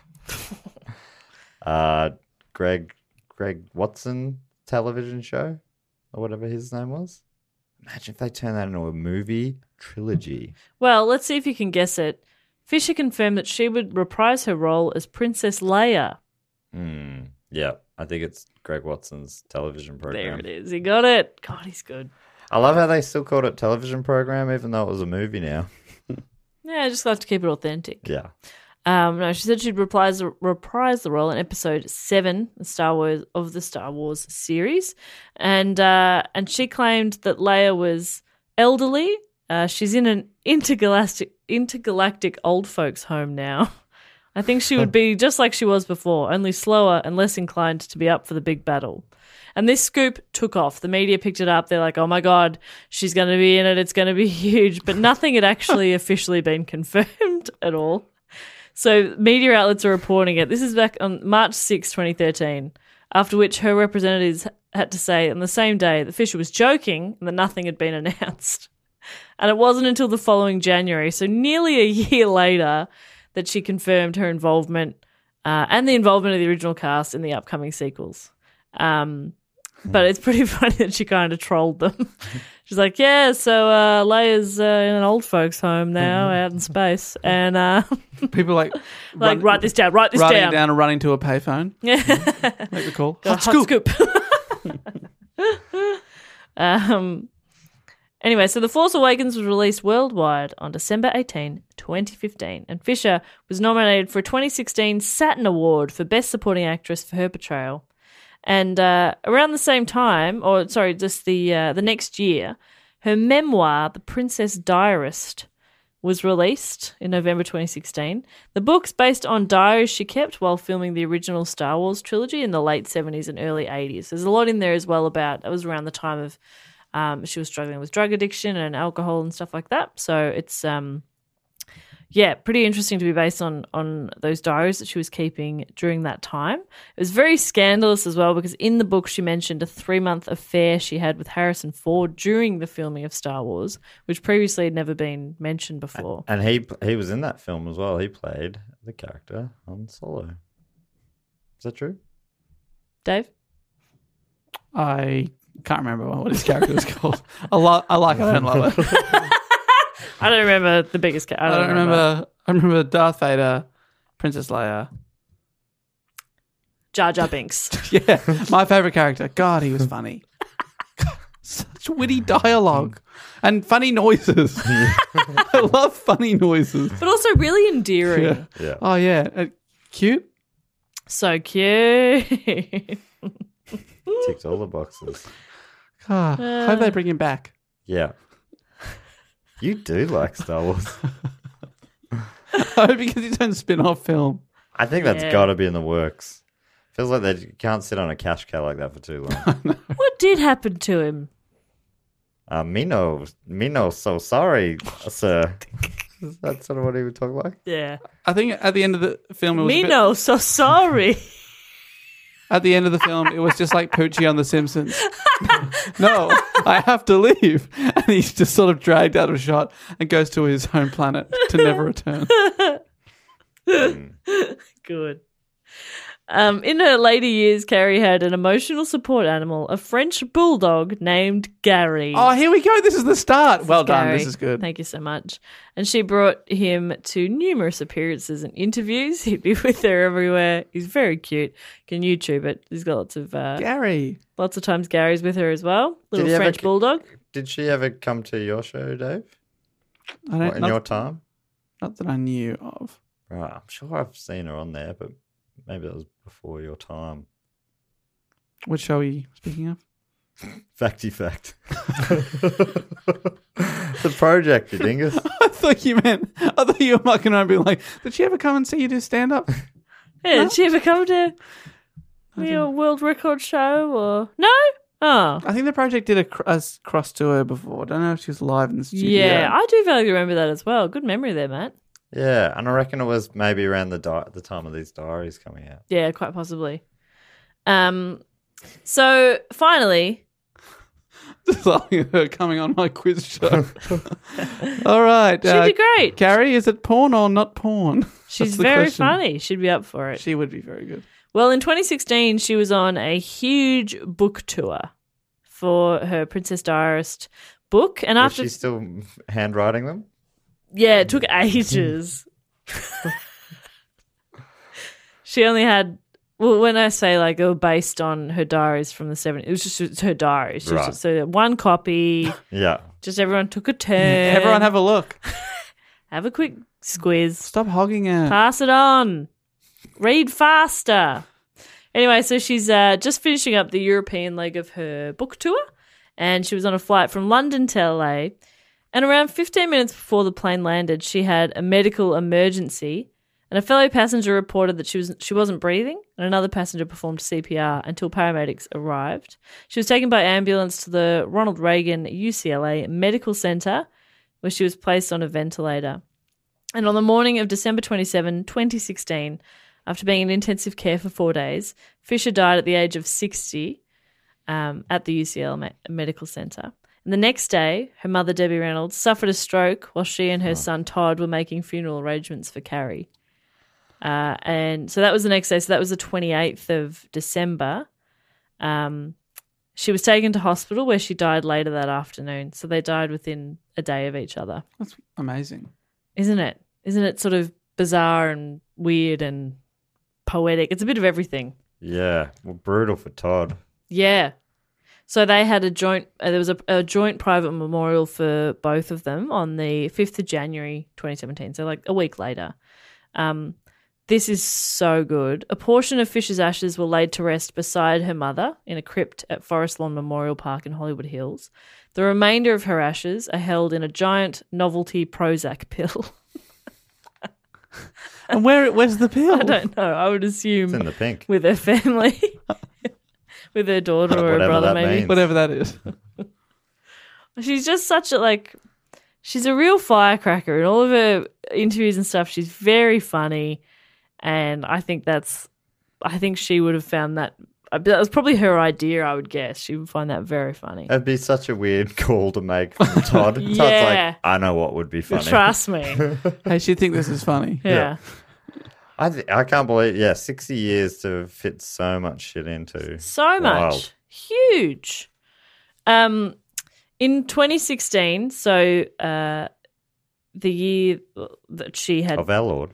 Uh, Greg Greg Watson television show? Or whatever his name was? Imagine if they turn that into a movie trilogy. Well, let's see if you can guess it. Fisher confirmed that she would reprise her role as Princess Leia. Hmm. Yeah, I think it's Greg Watson's television program. There it is. He got it. God, he's good. I love how they still called it television program, even though it was a movie now. Yeah, I just like to keep it authentic. Yeah. Um, no, she said she'd reprise, reprise the role in episode seven of Star Wars of the Star Wars series, and uh, and she claimed that Leia was elderly. Uh, she's in an intergalactic intergalactic old folks' home now. I think she would be just like she was before, only slower and less inclined to be up for the big battle. And this scoop took off. The media picked it up. They're like, oh my God, she's going to be in it. It's going to be huge. But nothing had actually officially been confirmed at all. So media outlets are reporting it. This is back on March sixth, twenty thirteen, after which her representatives had to say on the same day that Fisher was joking and that nothing had been announced. And it wasn't until the following January, so nearly a year later, that she confirmed her involvement uh, and the involvement of the original cast in the upcoming sequels. Um, But it's pretty funny that she kind of trolled them. She's like, yeah, so uh, Leia's uh, in an old folks' home now out in space. And uh, people like, like run, write this down, write this writing down. it down and running to a payphone. Yeah. Make the call. Hot, Hot scoop. scoop. um, anyway, so The Force Awakens was released worldwide on December eighteenth, twenty fifteen. And Fisher was nominated for a twenty sixteen Saturn Award for Best Supporting Actress for her portrayal. And uh, around the same time, or sorry, just the uh, the next year, her memoir, The Princess Diarist, was released in November twenty sixteen. The book's based on diaries she kept while filming the original Star Wars trilogy in the late seventies and early eighties. There's a lot in there as well about, it was around the time of, um, she was struggling with drug addiction and alcohol and stuff like that. So it's, um, yeah, pretty interesting to be based on on those diaries that she was keeping during that time. It was very scandalous as well because in the book she mentioned a three-month affair she had with Harrison Ford during the filming of Star Wars, which previously had never been mentioned before. And he he was in that film as well. He played the character Han Solo. Is that true? Dave? I can't remember what his character was called. I, lo- I like it, I don't love it. I don't remember the biggest character. I don't, I don't remember. remember. I remember Darth Vader, Princess Leia. Jar Jar Binks. Yeah, my favourite character. God, he was funny. Such witty dialogue and funny noises. I love funny noises. But also really endearing. Yeah. Yeah. Oh, yeah. Uh, cute. So cute. Ticked all the boxes. God, Uh. hope they bring him back. Yeah. You do like Star Wars. I hope he gets his own spin-off film. I think that's Yeah. got to be in the works. Feels like they can't sit on a cash cow like that for too long. What did happen to him? uh, Mino, Mino's so sorry, sir. Is that sort of what he would talk like? Yeah. I think at the end of the film, it was a bit- Mino, so sorry. At the end of the film, it was just like Poochie on The Simpsons. No, I have to leave. And he's just sort of dragged out of shot and goes to his home planet to never return. Good. Um, in her later years, Carrie had an emotional support animal, a French bulldog named Gary. Oh, here we go. This is the start. This Well is done. Gary. This is good. Thank you so much. And she brought him to numerous appearances and interviews. He'd be with her everywhere. He's very cute. You can YouTube it. He's got lots of uh, Gary. Lots of times Gary's with her as well. Little he ever French c- bulldog. Did she ever come to your show, Dave? I What, don't, in not, your time? not that I knew of. Right. I'm sure I've seen her on there, but maybe that was before your time. Which show are you speaking of? Facty fact. The project, you dingus. I thought you meant, I thought you were mucking around being like, did she ever come and see you do stand-up? Yeah, No? did she ever come to your world record show or no? Oh, I think the project did a, cr- a s- cross tour before. I don't know if she was live in the studio. yeah, I do vaguely remember that as well. Good memory there, Matt. Yeah, and I reckon it was maybe around the di- the time of these diaries coming out. Yeah, quite possibly. Um, so finally, Just loving her coming on my quiz show. All right. she'd be great. Carrie, is it porn or not porn? She's That's the very question. funny. She'd be up for it. She would be very good. Well, in twenty sixteen, she was on a huge book tour for her Princess Diarist book, and Was after she still handwriting them? yeah, it took ages. She only had. Well, when I say like they were based on her diaries from the seventies, it was just it's her diaries. She was Right. just- so one copy. Yeah. Just everyone took a turn. Everyone have a look. have a quick squiz. Stop hogging it. Pass it on. Read faster. Anyway, so she's uh, just finishing up the European leg of her book tour, and she was on a flight from London to L A. And around fifteen minutes before the plane landed, she had a medical emergency, and a fellow passenger reported that she was she wasn't breathing, and another passenger performed C P R until paramedics arrived. She was taken by ambulance to the Ronald Reagan U C L A Medical Center, where she was placed on a ventilator. And on the morning of December twenty-seventh, twenty sixteen, after being in intensive care for four days, Fisher died at the age of sixty um, at the U C L A Medical Center. And the next day, her mother, Debbie Reynolds, suffered a stroke while she and her son, Todd, were making funeral arrangements for Carrie. Uh, and so that was the next day. So that was the twenty-eighth of December. Um, she was taken to hospital where she died later that afternoon. So they died within a day of each other. That's amazing. Isn't it? Isn't it sort of bizarre and weird and poetic? It's a bit of everything. Yeah, well, brutal for Todd. Yeah. So they had a joint, uh, there was a, a joint private memorial for both of them on the fifth of January twenty seventeen, so like a week later. Um, this is so good. A portion of Fisher's ashes were laid to rest beside her mother in a crypt at Forest Lawn Memorial Park in Hollywood Hills. The remainder of her ashes are held in a giant novelty Prozac pill. And where where's the pill? I don't know. I would assume It's in the pink. with her family. With her daughter or her Whatever brother, that maybe. means. Whatever that is. She's just such a, like, she's a real firecracker. In all of her interviews and stuff, she's very funny. And I think that's, I think she would have found that, that was probably her idea, I would guess. She would find that very funny. That'd be such a weird call to make from Todd. Todd's Yeah. like, I know what would be funny. Trust me. Hey, she'd think this is funny. Yeah. I th- I can't believe, yeah, sixty years to fit so much shit into. So much. Wild. Huge. Um, in twenty sixteen, so uh, the year that she had... Of our Lord.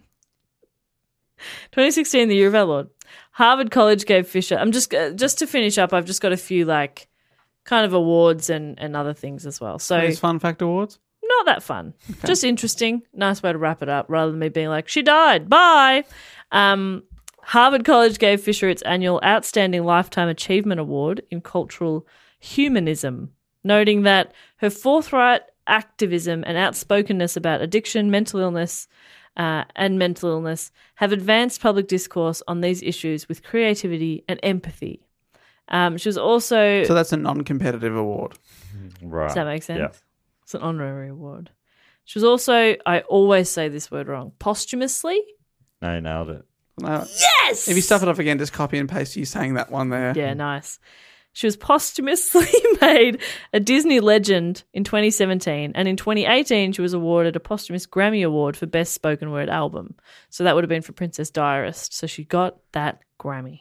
twenty sixteen, the year of our Lord. Harvard College gave Fisher... I'm just uh, just to finish up, I've just got a few, like, kind of awards and, and other things as well. So These fun fact awards? not that fun. Okay. Just interesting. Nice way to wrap it up rather than me being like, she died. Bye. Um, Harvard College gave Fisher its annual Outstanding Lifetime Achievement Award in Cultural Humanism, noting that her forthright activism and outspokenness about addiction, mental illness, uh, and mental illness have advanced public discourse on these issues with creativity and empathy. Um, she was also... So that's a non-competitive award. Right. Does that make sense? Yeah. It's an honorary award. She was also, I always say this word wrong, posthumously? No, you nailed it. No. Yes! If you stuff it up again, just copy and paste you saying that one there. Yeah, nice. She was posthumously made a Disney legend in twenty seventeen, and in twenty eighteen she was awarded a posthumous Grammy Award for Best Spoken Word Album. So that would have been for Princess Diarist. So she got that Grammy.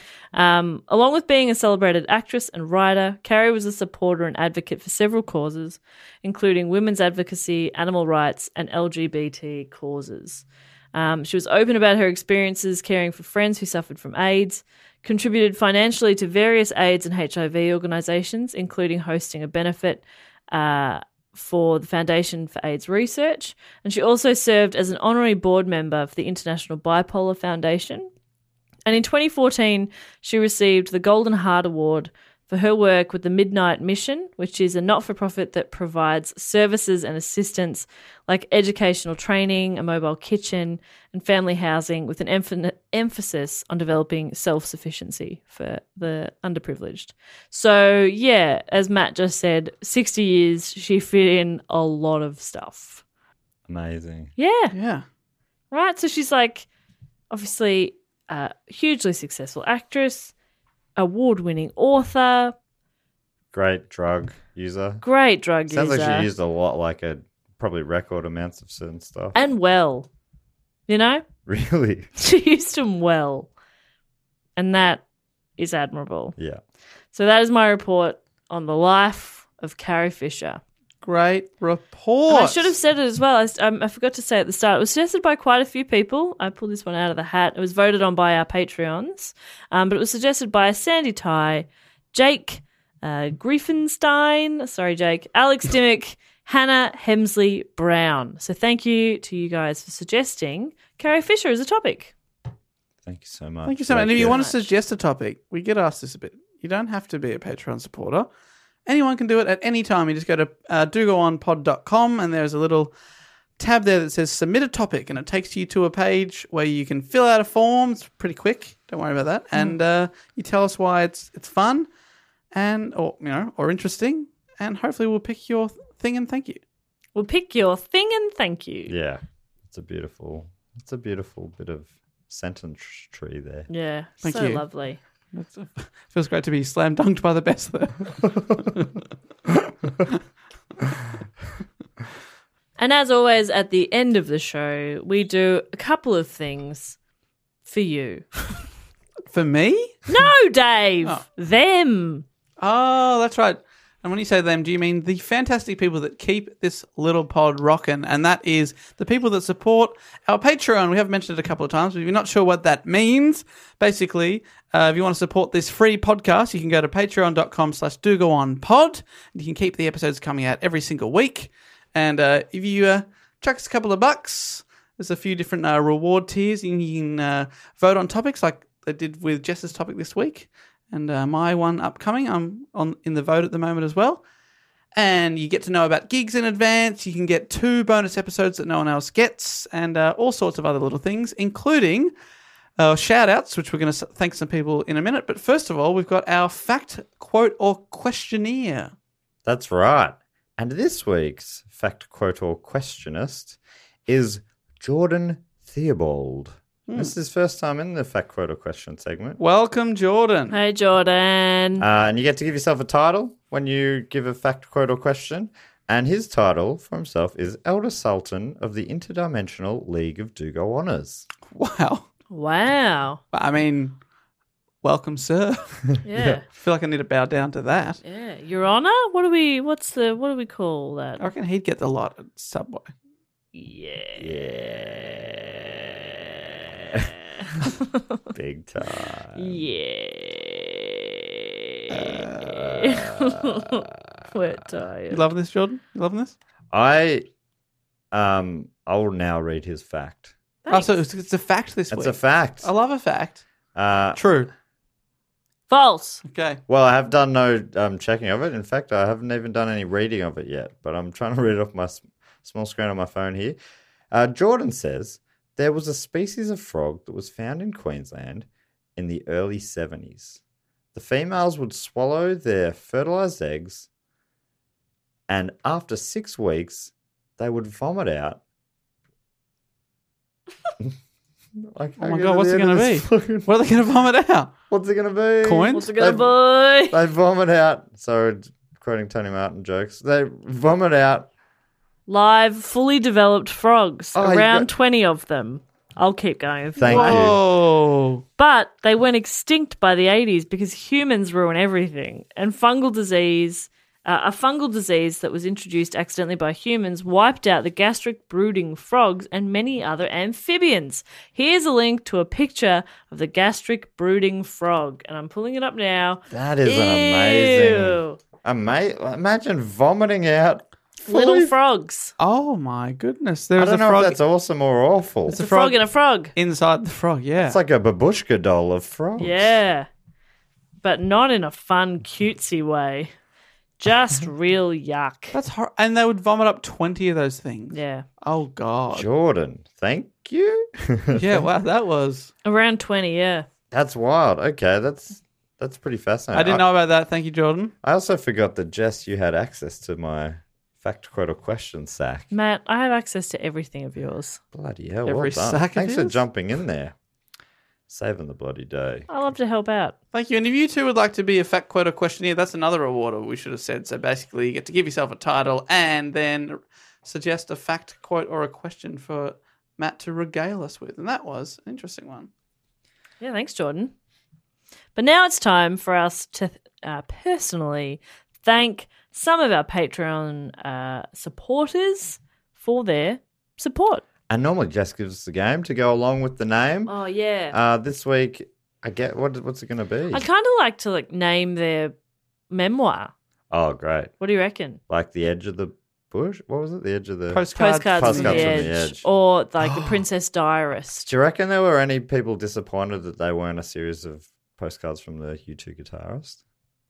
Um, along with being a celebrated actress and writer, Carrie was a supporter and advocate for several causes, including women's advocacy, animal rights, and L G B T causes. Um, she was open about her experiences caring for friends who suffered from AIDS, contributed financially to various AIDS and H I V organisations, including hosting a benefit uh, for the Foundation for AIDS Research, and she also served as an honorary board member for the International Bipolar Foundation. And in twenty fourteen, she received the Golden Heart Award for her work with the Midnight Mission, which is a not-for-profit that provides services and assistance like educational training, a mobile kitchen, and family housing with an emph- emphasis on developing self-sufficiency for the underprivileged. So, yeah, as Matt just said, sixty years, she fit in a lot of stuff. Amazing. Yeah. Yeah. Right? So she's like, obviously... a hugely successful actress, award-winning author, Great drug user. great drug Sounds user, like she used a lot, like a probably record amounts of certain stuff. and well, you know? Really? She used them well, and that is admirable. Yeah. So that is my report on the life of Carrie Fisher. Great report. And I should have said it as well. I, um, I forgot to say at the start. It was suggested by quite a few people. I pulled this one out of the hat. It was voted on by our Patreons, um, but it was suggested by Sandy Ty, Jake uh, Griffenstein, sorry, Jake, Alex Dimmick, Hannah Hemsley Brown. So thank you to you guys for suggesting Carrie Fisher as a topic. Thank you so much. Thank you so much. And if you Yeah. want to suggest a topic, we get asked this a bit. You don't have to be a Patreon supporter. Anyone can do it at any time. You just go to uh, do go on pod dot com and there's a little tab there that says submit a topic, and it takes you to a page where you can fill out a form. It's pretty quick. Don't worry about that. Mm. And uh, you tell us why it's it's fun and or you know or interesting, and hopefully we'll pick your thing and thank you. We'll pick your thing and thank you. Yeah. It's a beautiful it's a beautiful bit of sentence tree there. Yeah. Thank so you. lovely. It's, it feels great to be slam dunked by the best there. And as always, at the end of the show, we do a couple of things for you. For me? No, Dave. Oh. Them. Oh, that's right. And when you say them, do you mean the fantastic people that keep this little pod rocking? And that is the people that support our Patreon. We have mentioned it a couple of times, but if you're not sure what that means, basically, uh, if you want to support this free podcast, you can go to patreon.com slash do go on pod. You can keep the episodes coming out every single week. And uh, if you uh, chuck us a couple of bucks, there's a few different uh, reward tiers. You can uh, vote on topics like they did with Jess's topic this week. And uh, my one upcoming, I'm on in the vote at the moment as well. And you get to know about gigs in advance. You can get two bonus episodes that no one else gets, and uh, all sorts of other little things, including uh, shout-outs, which we're going to thank some people in a minute. But first of all, we've got our fact, quote, or questionnaire. That's right. And this week's fact, quote, or questionist is Jordan Theobald. Hmm. This is his first time in the fact, quote, or question segment. Welcome, Jordan. Hey, Jordan. Uh, and you get to give yourself a title when you give a fact, quote, or question. And his title for himself is Elder Sultan of the Interdimensional League of Do-Go Honors. Wow. Wow. I mean, welcome, sir. Yeah. I feel like I need to bow down to that. Yeah. Your Honor? What do we, what's the, what do we call that? I reckon he'd get the lot at Subway. Yeah. Yeah. Big time. Yeah. We're tired. You loving this, Jordan? You loving this? I, um, I'll now read his fact. Oh, so it's, it's a fact this It's week. a fact. I love a fact. Uh, True. False. Okay. Well, I have done no um, checking of it. In fact, I haven't even done any reading of it yet, but I'm trying to read it off my s- small screen on my phone here. Uh, Jordan says, there was a species of frog that was found in Queensland in the early seventies. The females would swallow their fertilized eggs, and after six weeks, they would vomit out. I can't Oh my get God, to what's the it end of going to this be? fucking- What are they going to vomit out? What's it going to be? Coins? What's it gonna be? They vomit out. So, quoting Tony Martin jokes, they vomit out. Live, fully developed frogs. Oh, you around got- twenty of them. I'll keep going. Thank you. Whoa. But they went extinct by the eighties because humans ruin everything. And fungal disease, uh, a fungal disease that was introduced accidentally by humans, wiped out the gastric brooding frogs and many other amphibians. Here's a link to a picture of the gastric brooding frog. And I'm pulling it up now. That is Ew. an amazing. Ama- imagine vomiting out Little fully- frogs. Oh, my goodness. I There's don't a know frog if that's awesome or awful. It's a frog and a frog. inside the frog, yeah. It's like a babushka doll of frogs. Yeah. But not in a fun, cutesy way. Just real yuck. That's hor- And they would vomit up twenty of those things. Yeah. Oh, God. Jordan, thank you. Yeah, wow, that was... Around twenty, yeah. That's wild. Okay, that's that's pretty fascinating. I didn't know about that. Thank you, Jordan. I also forgot that, Jess, you had access to my fact, quote, or question sack. Matt, I have access to everything of yours. Bloody hell, Every well done. sack of Thanks for yours? jumping in there. Saving the bloody day. I love to help out. Thank you. And if you too would like to be a fact quote or questionnaire, that's another reward we should have said. So basically, you get to give yourself a title and then suggest a fact, quote, or a question for Matt to regale us with. And that was an interesting one. Yeah, thanks, Jordan. But now it's time for us to uh, personally thank some of our Patreon uh, supporters for their support. And normally Jess gives us the game to go along with the name. Oh, yeah. Uh, this week, I get what what's it going to be? I'd kind of like to like name their memoir. Oh, great! What do you reckon? Like the edge of the bush. What was it? The edge of the Postcards, Postcards, Postcards from, the from edge. the Edge. Or like The Princess Diarist. Do you reckon there were any people disappointed that they weren't a series of postcards from the U two guitarist?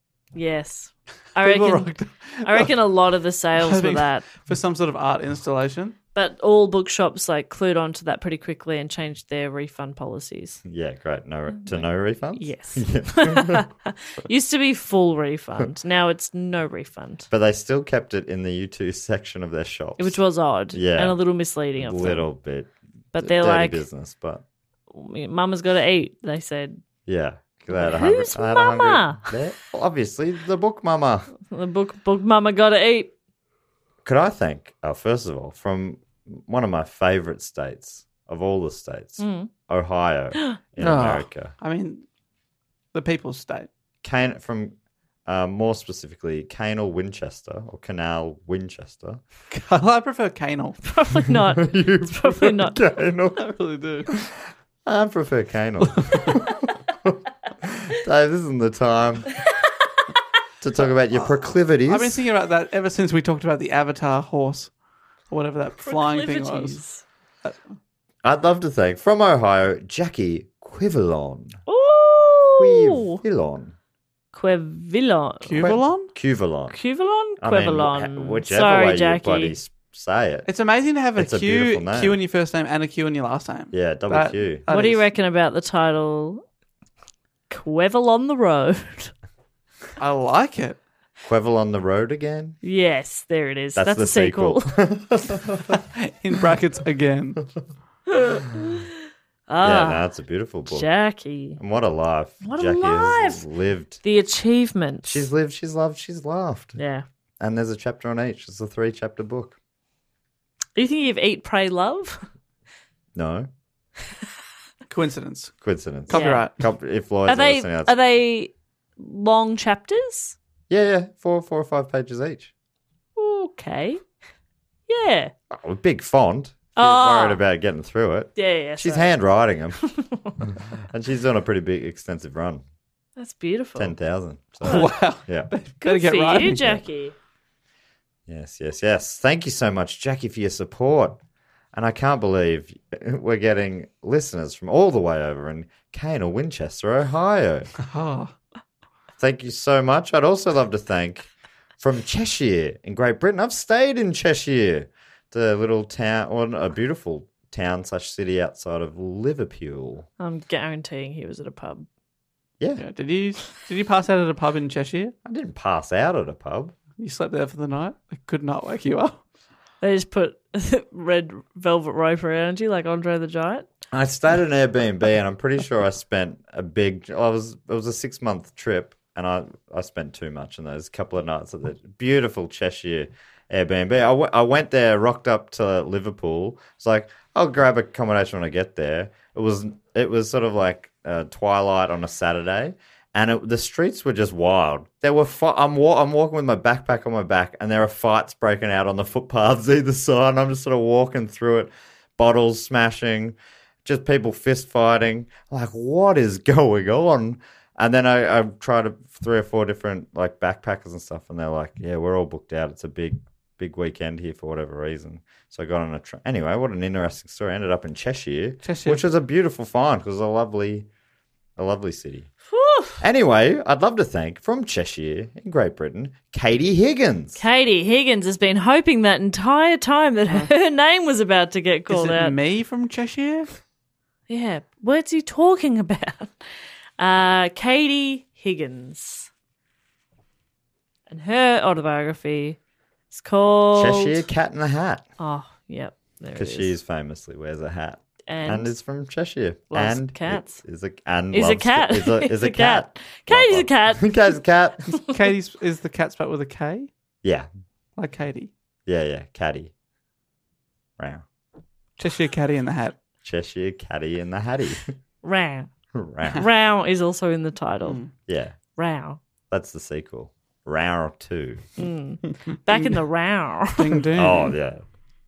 Yes. I People reckon rocked- I reckon a lot of the sales I were think that. For some sort of art installation. But all bookshops like clued on to that pretty quickly and changed their refund policies. Yeah, great. No to no refunds. Yes. Yeah. Used to be full refund. Now it's no refund. But they still kept it in the U two section of their shops, Which was odd. Yeah. And a little misleading a of them. little bit. But they're dirty like, business, but Mama's got to eat, they said. yeah. They had a Who's hungry, they had a hungry- Mama? They're- Obviously, the book mama. The book, book Mama got to eat. Could I thank, oh, first of all, from one of my favourite states of all the states, Mm. Ohio in Oh, America. I mean, the people's state. Can, from Um, more specifically, Canal Winchester or Canal Winchester. I prefer Canal. Probably not. It's probably not. Canal. I really do. I prefer Canal. Dave, this isn't the time to talk about your proclivities. I've been thinking about that ever since we talked about the Avatar horse or whatever that flying thing was. I'd love to thank, from Ohio, Jackie Quivalon. Ooh. Quivalon. Quevillon. Cuvalon? Cuvalon. Cuvalon? I mean, Quevillon. wh- whichever Sorry, way Jackie. you bloody s- say it. It's amazing to have a It's a Q, beautiful name. Q in your first name and a Q in your last name. Yeah, double That- Q. that What do you is- reckon about the title Quevillon the Road? I like it. Quevel on the road again? Yes, there it is. That's That's, the a sequel. In brackets again. ah, Yeah, no, it's a beautiful book. Jackie. And what a life. What a Jackie has life. lived. The achievements. She's lived, she's loved, she's laughed. Yeah. And there's a chapter on each. It's a three chapter book. Do you think you've Eat, Pray, Love? No. Coincidence. Coincidence. Copyright. Cop- if Lloyd's Are they listening, that's... are they long chapters? Yeah, yeah. Four, four or five pages each. Okay. Yeah. Oh, a big font. She's Oh. worried about getting through it. Yeah, yeah. She's sorry. handwriting them. And she's on a pretty big, extensive run. That's beautiful. ten thousand. So, Wow. yeah. Better Good get for right. you, Jackie. Yes, yes, yes. Thank you so much, Jackie, for your support. And I can't believe we're getting listeners from all the way over in Kane or Winchester, Ohio. Oh. Thank you so much. I'd also love to thank from Cheshire in Great Britain. I've stayed in Cheshire, the little town, or a beautiful town slash city outside of Liverpool. I'm guaranteeing he was at a pub. Yeah. Yeah. Did you did you pass out at a pub in Cheshire? I didn't pass out at a pub. You slept there for the night? I could not wake you up. They just put red velvet rope around you like Andre the Giant. I stayed at an Airbnb and I'm pretty sure I spent a big, I was, it was a six month trip and I, I spent too much in those couple of nights at the beautiful Cheshire Airbnb. I, w- I went there, rocked up to Liverpool. It's like, I'll grab accommodation when I get there. It was, it was sort of like uh, twilight on a Saturday. And it, the streets were just wild. There were fi- I'm wa- I'm walking with my backpack on my back, and there are fights breaking out on the footpaths either side. And I'm just sort of walking through it, bottles smashing, just people fist fighting. Like, what is going on? And then I, I tried a, three or four different like backpackers and stuff, and they're like, "Yeah, we're all booked out. It's a big, big weekend here for whatever reason." So I got on a train. Anyway, what an interesting story. I ended up in Cheshire, Cheshire. which was a beautiful find because it was a lovely, a lovely city. Anyway, I'd love to thank, from Cheshire in Great Britain, Katie Higgins. Katie Higgins has been hoping that entire time that her name was about to get Is called it out. me from Cheshire? Yeah. What's he talking about? Uh, Katie Higgins. And her autobiography is called... Cheshire Cat in the Hat. Oh, yep. There it Because is. she famously wears a hat. And And, is from Cheshire. loves and cats. Is a, and Is a loves cat. ca- Is a, is Is a a cat. cat. Katie's a cat. Katie's a cat. Katie's is the cat spelled with a K? Yeah. Like Katie. Yeah, yeah. Catty. Wow. Cheshire Caddy in the hat. Cheshire Catty in the Hattie. Row. Row. Row is also in the title. Mm. Yeah. Row. That's the sequel. Row two. Mm. Back in the row. Ding ding. Oh, yeah.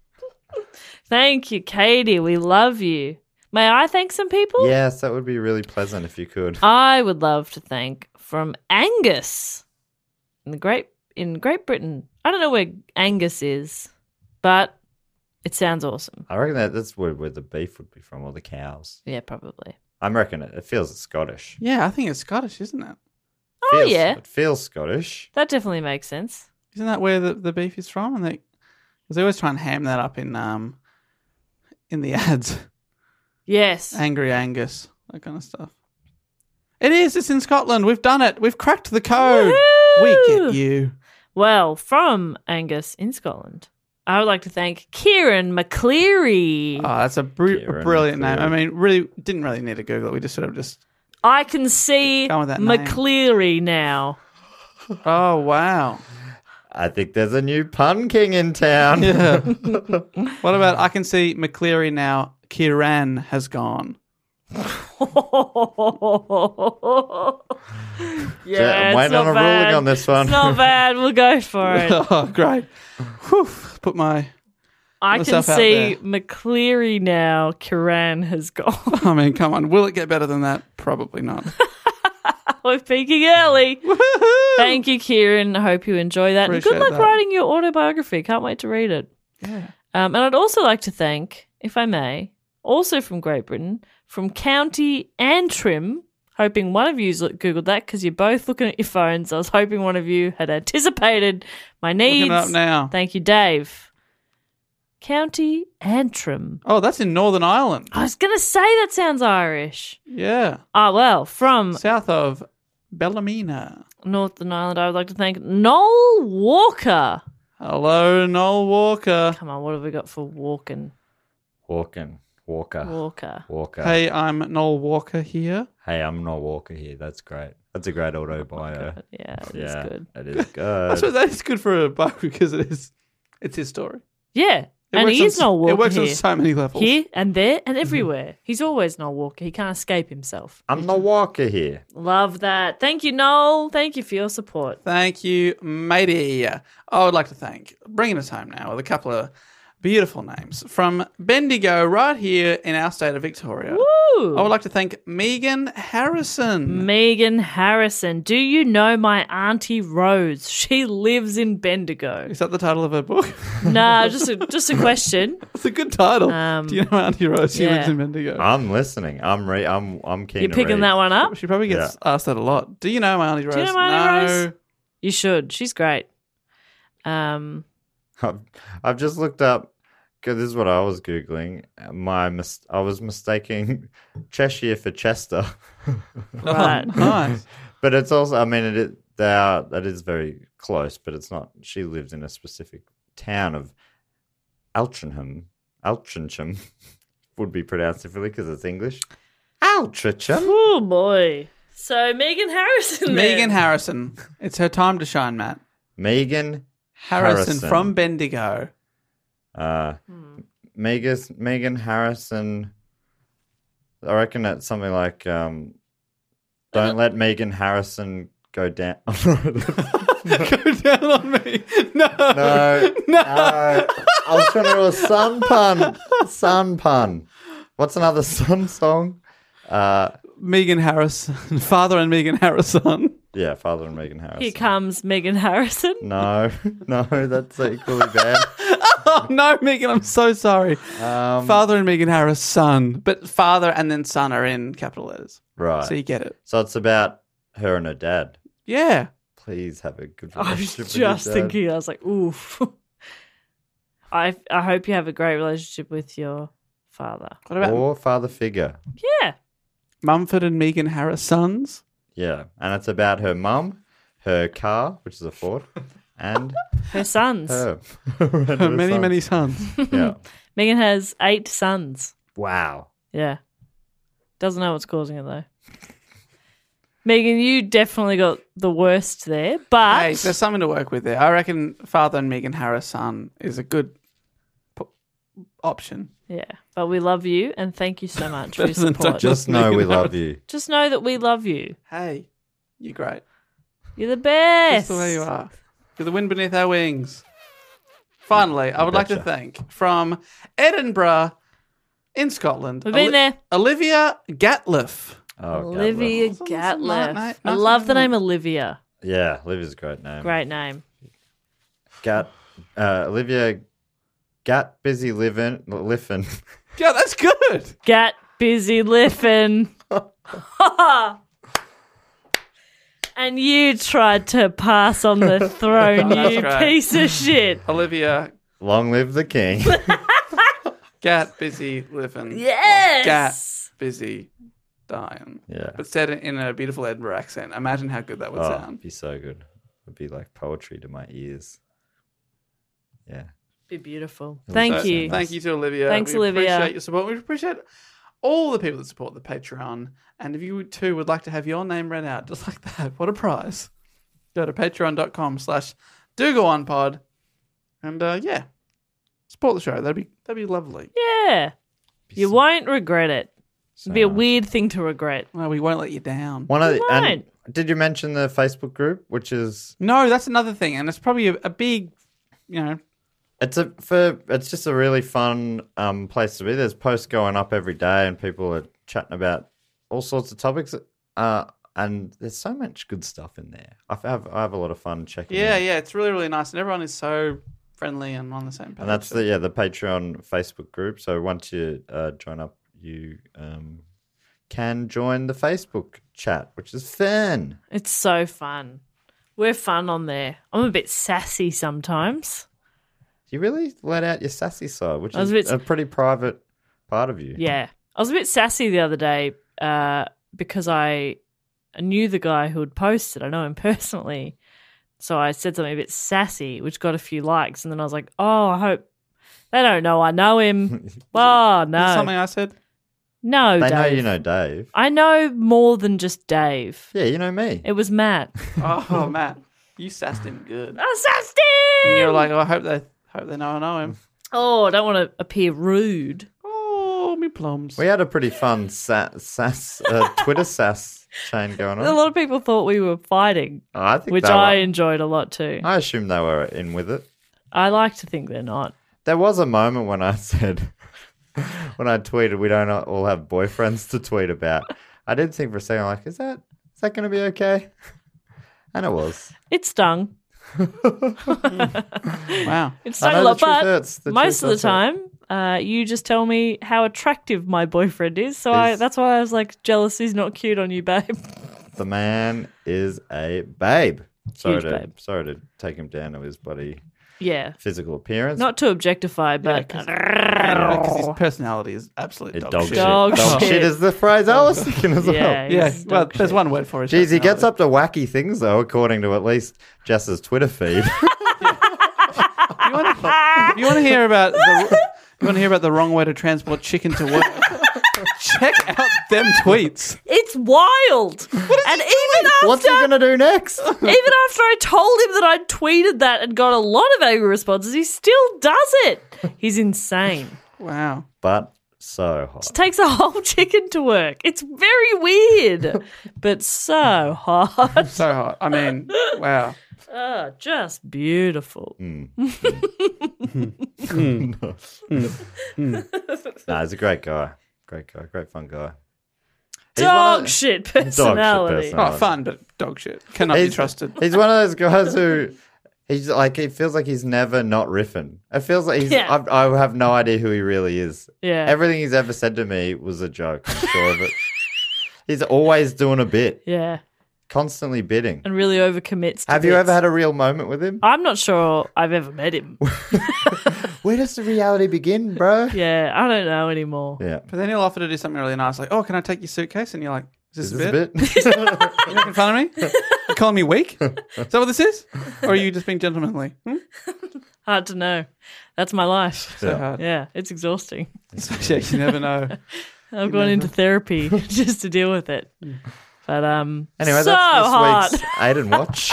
Thank you, Katie. We love you. May I thank some people? Yes, that would be really pleasant if you could. I would love to thank from Angus in the Great in Great Britain. I don't know where Angus is, but it sounds awesome. I reckon that that's where, where the beef would be from, or the cows. Yeah, probably. I reckon it, it feels Scottish. Yeah, I think it's Scottish, isn't it? Oh Feels- yeah, It feels Scottish. that definitely makes sense. Isn't that where the, the beef is from? And they, because they always try and ham that up in um in the ads. Yes. Angry Angus, that kind of stuff. It is. It's in Scotland. We've done it. We've cracked the code. We get you. Well, from Angus in Scotland, I would like to thank Kieran McCleary. Oh, that's a, br- a Kieran brilliant name. McCleary. I mean, really didn't really need to Google it. We just sort of just. I can see Go with that name. McCleary now. Oh wow. I think there's a new pun king in town. Yeah. What about I can see McCleary now? Kieran has gone. Yeah, I'm waiting it's on not a bad. ruling on this one. It's not bad. We'll go for it. Oh, great. Whew. Put my... I can myself out see there. McCleary now. Kiran has gone. I mean, come on. Will it get better than that? Probably not. We're peaking early. Thank you, Kieran. I hope you enjoy that. And good Appreciate luck that. writing your autobiography. Can't wait to read it. Yeah. Um, and I'd also like to thank, if I may, also from Great Britain, from County Antrim. Hoping one of you Googled that because you're both looking at your phones. I was hoping one of you had anticipated my needs. Looking it up now. Thank you, Dave. County Antrim. Oh, that's in Northern Ireland. I was going to say that sounds Irish. Yeah. Ah, well, from South of Ballymena. Northern Ireland, I would like to thank Noel Walker. Hello, Noel Walker. Come on, what have we got for walking? Walking. Walker. Walker. Walker. Hey, I'm Noel Walker here. Hey, I'm not Walker here. That's great. That's a great auto bio. Yeah, it yeah, is good. It is I good. suppose that is good for a book because it is, it's his story. Yeah, It and works he on is s- Noel Walker It works here. on so many levels. Here and there and everywhere. He's always Noel Walker. He can't escape himself. I'm not Walker here. Love that. Thank you, Noel. Thank you for your support. Thank you, matey. I would like to thank, bringing us home now with a couple of beautiful names from Bendigo right here in our state of Victoria. Woo! I would like to thank Megan Harrison. Megan Harrison. Do you know my Auntie Rose? She lives in Bendigo. Is that the title of her book? Nah, just a, just a question. It's a good title. Um, Do you know Auntie Rose? She yeah. lives in Bendigo. I'm listening. I'm re- I'm I'm keen. You're to picking read. that one up? She probably gets asked that a lot. Do you know my Auntie Rose? Do you know my Auntie no. Rose? You should. She's great. Um, I've, I've just looked up because this is what I was googling. My mis- I was mistaking Cheshire for Chester. Right. Nice. But it's also, I mean, it is, they are, that is very close, but it's not. She lives in a specific town of Altrincham. Altrincham would be pronounced differently because it's English. Altrincham. oh boy. So Megan Harrison. Megan then. Harrison. It's her time to shine, Matt. Megan Harrison, Harrison. from Bendigo. Uh, Hmm. Megan, Megan Harrison. I reckon that's something like, um, don't let Megan Harrison go down. Go down on me. No. No, No. no. I was trying to do a sun pun. Sun pun. What's another sun song? Uh, Megan Harrison. Father and Megan Harrison. yeah, Father and Megan Harrison. Here comes Megan Harrison. No, no, that's equally bad. Oh, no, Megan, I'm so sorry. Um, Father and Megan Harris, son. But father and then son are in capital letters. right. So you get it. So it's about her and her dad. Yeah. Please have a good I was relationship with your just dad. thinking, I was like, oof. I I hope you have a great relationship with your father. What about Or father figure. Yeah. Mumford and Megan Harris, sons? Yeah. And it's about her mum, her car, which is a Ford, and Her sons. her. And her many, sons. many sons. Yeah. Megan has eight sons. Wow. Yeah. Doesn't know what's causing it though. Megan, you definitely got the worst there, but Hey, there's something to work with there. I reckon Father and Megan Harris, son is a good p- option. yeah, but we love you and thank you so much for your Better than support. Douglas. Just know we Megan love Harris. you. Just know that we love you. Hey, you're great. You're the best. Just the way you are. You're the wind beneath our wings. Finally, I would like to Betcha. thank from Edinburgh in Scotland. We've been there. Olivia Gatliff. Oh, Olivia Gatliff. Gatliff. Nice- nice I love the name. name Olivia. Yeah, Olivia's a great name. Great name. Gat, uh, Olivia, Gat busy living, living. Yeah, that's good. Gat busy liffin'. And you tried to pass on the throne, That's you great. piece of shit. Olivia Long live the king. Gat busy living. Yes. Gat busy dying. Yeah. But said in a beautiful Edinburgh accent. Imagine how good that would Oh, sound. it'd be so good. It'd be like poetry to my ears. Yeah. Be beautiful. Thank So, you. Thank you to Olivia. Thanks, we Olivia. appreciate your support. We appreciate all the people that support the Patreon. And if you too would like to have your name read out just like that, what a prize. Go to patreon.com slash do go on pod. And uh, yeah, support the show. That'd be that'd be lovely. Yeah. You won't regret it. It'd be a weird thing to regret. Well, we won't let you down. One of the, won't. and did you mention the Facebook group, which is No, that's another thing, and it's probably a, a big, you know. it's a for it's just a really fun um, place to be. There's posts going up every day, and people are chatting about all sorts of topics. Uh, and there's so much good stuff in there. I have I have a lot of fun checking. Yeah, it. yeah, it's really, really nice, and everyone is so friendly and on the same page. And that's the yeah the Patreon Facebook group. So once you uh, join up, you um, can join the Facebook chat, which is fun. It's so fun. We're fun on there. I'm a bit sassy sometimes. You really let out your sassy side, which I was is a bit- a pretty private part of you. Yeah. I was a bit sassy the other day uh, because I knew the guy who had posted. I know him personally. So I said something a bit sassy, which got a few likes. And then I was like, oh, I hope they don't know I know him. Oh, Is it no. something I said? No, They Dave. know you know Dave. I know more than just Dave. Yeah, you know me. It was Matt. Oh, Matt, you sassed him good. I sassed And him! you're like, oh, I hope they hope they know I know him. Oh, I don't want to appear rude. Oh, me plums. We had a pretty fun sa- sass, uh, Twitter sass chain going A on. lot of people thought we were fighting, Oh, I think which they I were- enjoyed a lot too. I assume they were in with it. I like to think they're not. There was a moment when I said, when I tweeted, we don't all have boyfriends to tweet about. I did think for a second, like, is that is that going to be okay? And it was. It stung. Wow. It stung I know a lot, the truth but hurts. The most truth of the does hurt. time, uh, you just tell me how attractive my boyfriend is. So I, Is- that's why I was like, jealous he's not cute on you, babe. The man is a babe. Sorry Huge to babe. sorry to take him down to his bloody Yeah. physical appearance. Not to objectify, but Because his personality is absolute It dog, dog shit. shit. Dog Dog shit. shit is the phrase I was thinking as well. yeah, Yeah, he's well, dog there's shit. one word for it. Jeez, he gets up to wacky things though, according to at least Jess's Twitter feed. You want to, you want to hear about the you want to hear about the wrong way to transport chicken to work? Check out them tweets. It's wild. and even after, What's he gonna do next? even after I told him that I'd tweeted that and got a lot of angry responses, he still does it. He's insane. Wow. But so hot. It takes a whole chicken to work. It's very weird, but so hot. So hot. I mean, wow. Oh, just beautiful. Nah, he's a great guy. Great guy. Great fun guy. He's Dog one of- shit shit personality. personality. Oh, fun, but dog shit. Cannot be He's- trusted. He's one of those guys who he's like it feels like he's never not riffing. It feels like he's. Yeah. I, I have no idea who he really is. Yeah. Everything he's ever said to me was a joke. I'm sure of it. He's always doing a bit, Yeah, constantly bidding. and really overcommits. To Have you bits. ever had a real moment with him? I'm not sure I've ever met him. Where does the reality begin, bro? Yeah, I don't know anymore. Yeah. But then he'll offer to do something really nice, like, "Oh, can I take your suitcase?" And you're like, "Is this, Is a this bit? a bit? You making fun of me? You calling me weak? Is that what this is? Or are you just being gentlemanly?" Hmm? Hard to know. That's my life. So hard. Yeah, it's exhausting. Yeah, you never know. I've gone into therapy just to deal with it. But um, Anyway, so that's this hard. week's Aiden Watch.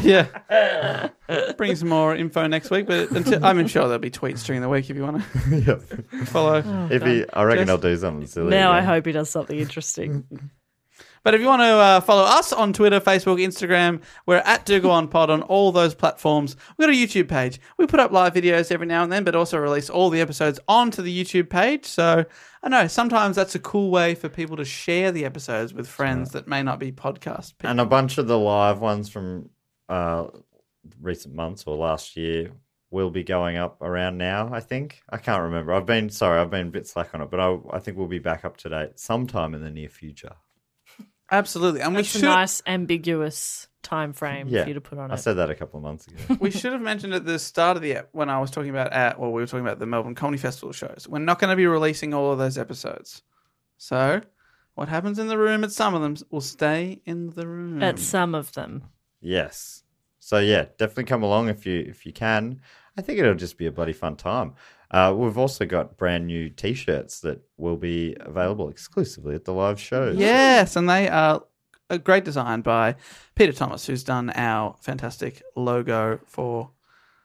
Yeah. Bring some more info next week, but until, I'm sure there'll be tweets during the week if you want to Yep. follow. If he, I reckon Jess? I'll do something silly. Now I again. hope he does something interesting. But if you want to uh, follow us on Twitter, Facebook, Instagram, we're at Do Go On Pod on all those platforms. We've got a YouTube page. We put up live videos every now and then, but also release all the episodes onto the YouTube page. So I know sometimes that's a cool way for people to share the episodes with friends that may not be podcast people. And a bunch of the live ones from uh, recent months or last year will be going up around now, I think. I can't remember. I've been, sorry, I've been a bit slack on it, but I, I think we'll be back up to date sometime in the near future. Absolutely. And That's we a should nice ambiguous time frame Yeah. for you to put on I it. said that a couple of months ago. we should have mentioned at the start of the ep when I was talking about at well, we were talking about the Melbourne Comedy Festival shows. We're not going to be releasing all of those episodes. So what happens in the room at some of them will stay in the room. At some of them. Yes. So yeah, definitely come along if you if you can. I think it'll just be a bloody fun time. Uh, we've also got brand new T-shirts that will be available exclusively at the live shows. Yes, and they are a great design by Peter Thomas, who's done our fantastic logo for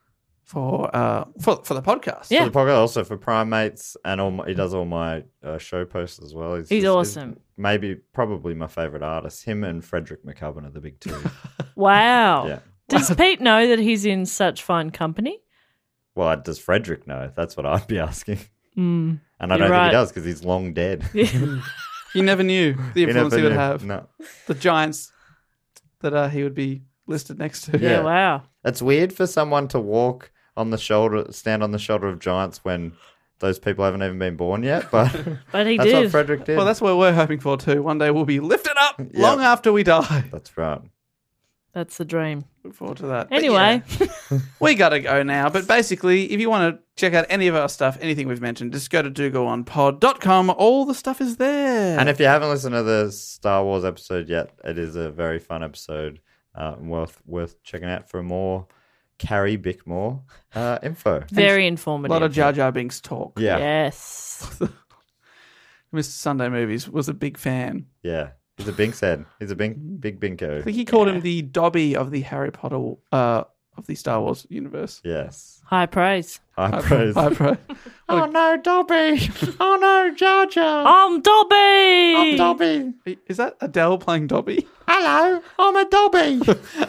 for uh for for the podcast. Yeah. For the podcast, also for Primates, and all my, he does all my uh, show posts as well. He's awesome. Maybe, probably my favorite artist. Him and Frederick McCubbin are the big two. Wow. Yeah. Does Pete know that he's in such fine company? Well, does Frederick know? That's what I'd be asking. Mm, and I you're don't right. think he does because he's long dead. You never knew the You influence never he would knew. have. No. The giants that uh, he would be listed next to. Yeah, wow. It's weird for someone to walk on the shoulder, stand on the shoulder of giants when those people haven't even been born yet. But, But he that's did. what Frederick did. Well, that's what we're hoping for too. One day we'll be lifted up long after we die. That's right. That's the dream. Look forward to that. But Anyway. yeah, we got to go now. But basically, if you want to check out any of our stuff, anything we've mentioned, just go to do go on pod dot com. All the stuff is there. And if you haven't listened to the Star Wars episode yet, it is a very fun episode. Uh, worth worth checking out for more Carrie Bickmore uh, info. Very a informative. lot of Jar Jar Binks talk. Yeah. Yes. Mister Sunday Movies was a big fan. Yeah. He's a Binks head. He's a bink, big I binko. think he called him the Dobby of the Harry Potter, uh, of the Star Wars universe. Yes. High praise. High praise. High praise. Oh no, Dobby! Oh no, Jar Jar! I'm Dobby! I'm Dobby! Is that Adele playing Dobby? Hello, I'm a Dobby!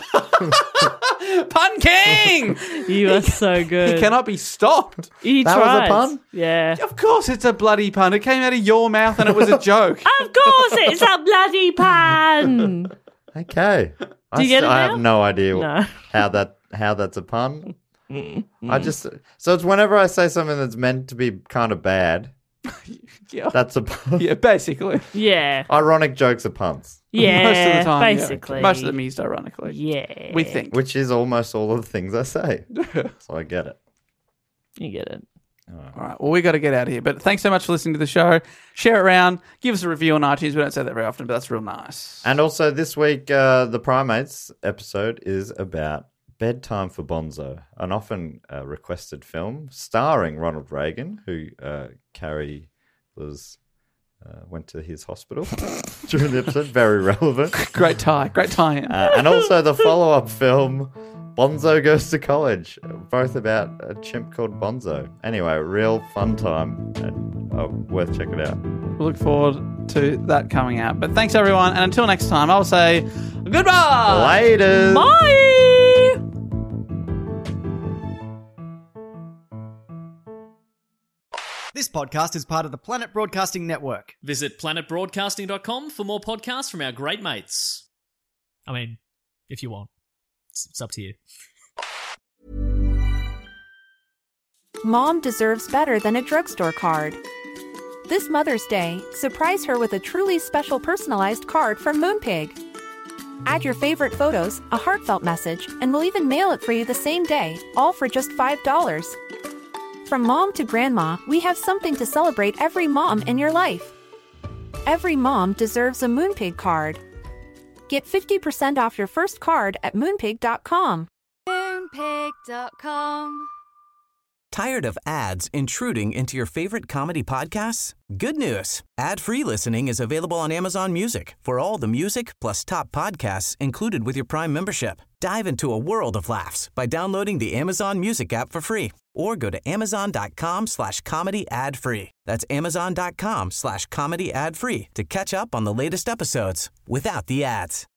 Pun King! You are so good. He cannot be stopped. He That was a tries. pun? Yeah. Of course it's a bloody pun. It came out of your mouth and it was a joke. Of course it's a bloody pun. Okay. Do you get it I now? have no idea No. how that how that's a pun. I just so it's whenever I say something that's meant to be kind of bad, Yeah. that's a pun. Yeah, basically. Yeah. Ironic jokes are puns, Yeah. Most of the time. yeah. Basically. Most of them used ironically. Yeah. We think. which is almost all of the things I say. So I get it. You get it. All right. Well, we got to get out of here. But thanks so much for listening to the show. Share it around. Give us a review on iTunes. We don't say that very often, but that's real nice. And also this week, uh, the Primates episode is about Bedtime for Bonzo, an often uh, requested film starring Ronald Reagan, who uh, Carrie was uh, went to his hospital during the episode. Very relevant. Great tie. Great tie in. Uh, and also the follow-up film, Bonzo Goes to College, both about a chimp called Bonzo. Anyway, real fun time and uh, worth checking out. We look forward to that coming out. But thanks, everyone. And until next time, I'll say goodbye. Later. Bye. This podcast is part of the Planet Broadcasting Network. Visit planet broadcasting dot com for more podcasts from our great mates. I mean, if you want. It's, it's up to you. Mom deserves better than a drugstore card. This Mother's Day, surprise her with a truly special personalized card from Moonpig. Add your favorite photos, a heartfelt message, and we'll even mail it for you the same day, all for just five dollars. From mom to grandma, we have something to celebrate every mom in your life. Every mom deserves a Moonpig card. Get fifty percent off your first card at moonpig dot com. Moonpig dot com. Tired of ads intruding into your favorite comedy podcasts? Good news. Ad-free listening is available on Amazon Music for all the music plus top podcasts included with your Prime membership. Dive into a world of laughs by downloading the Amazon Music app for free or go to amazon.com slash comedy ad free. That's amazon.com slash comedy ad free to catch up on the latest episodes without the ads.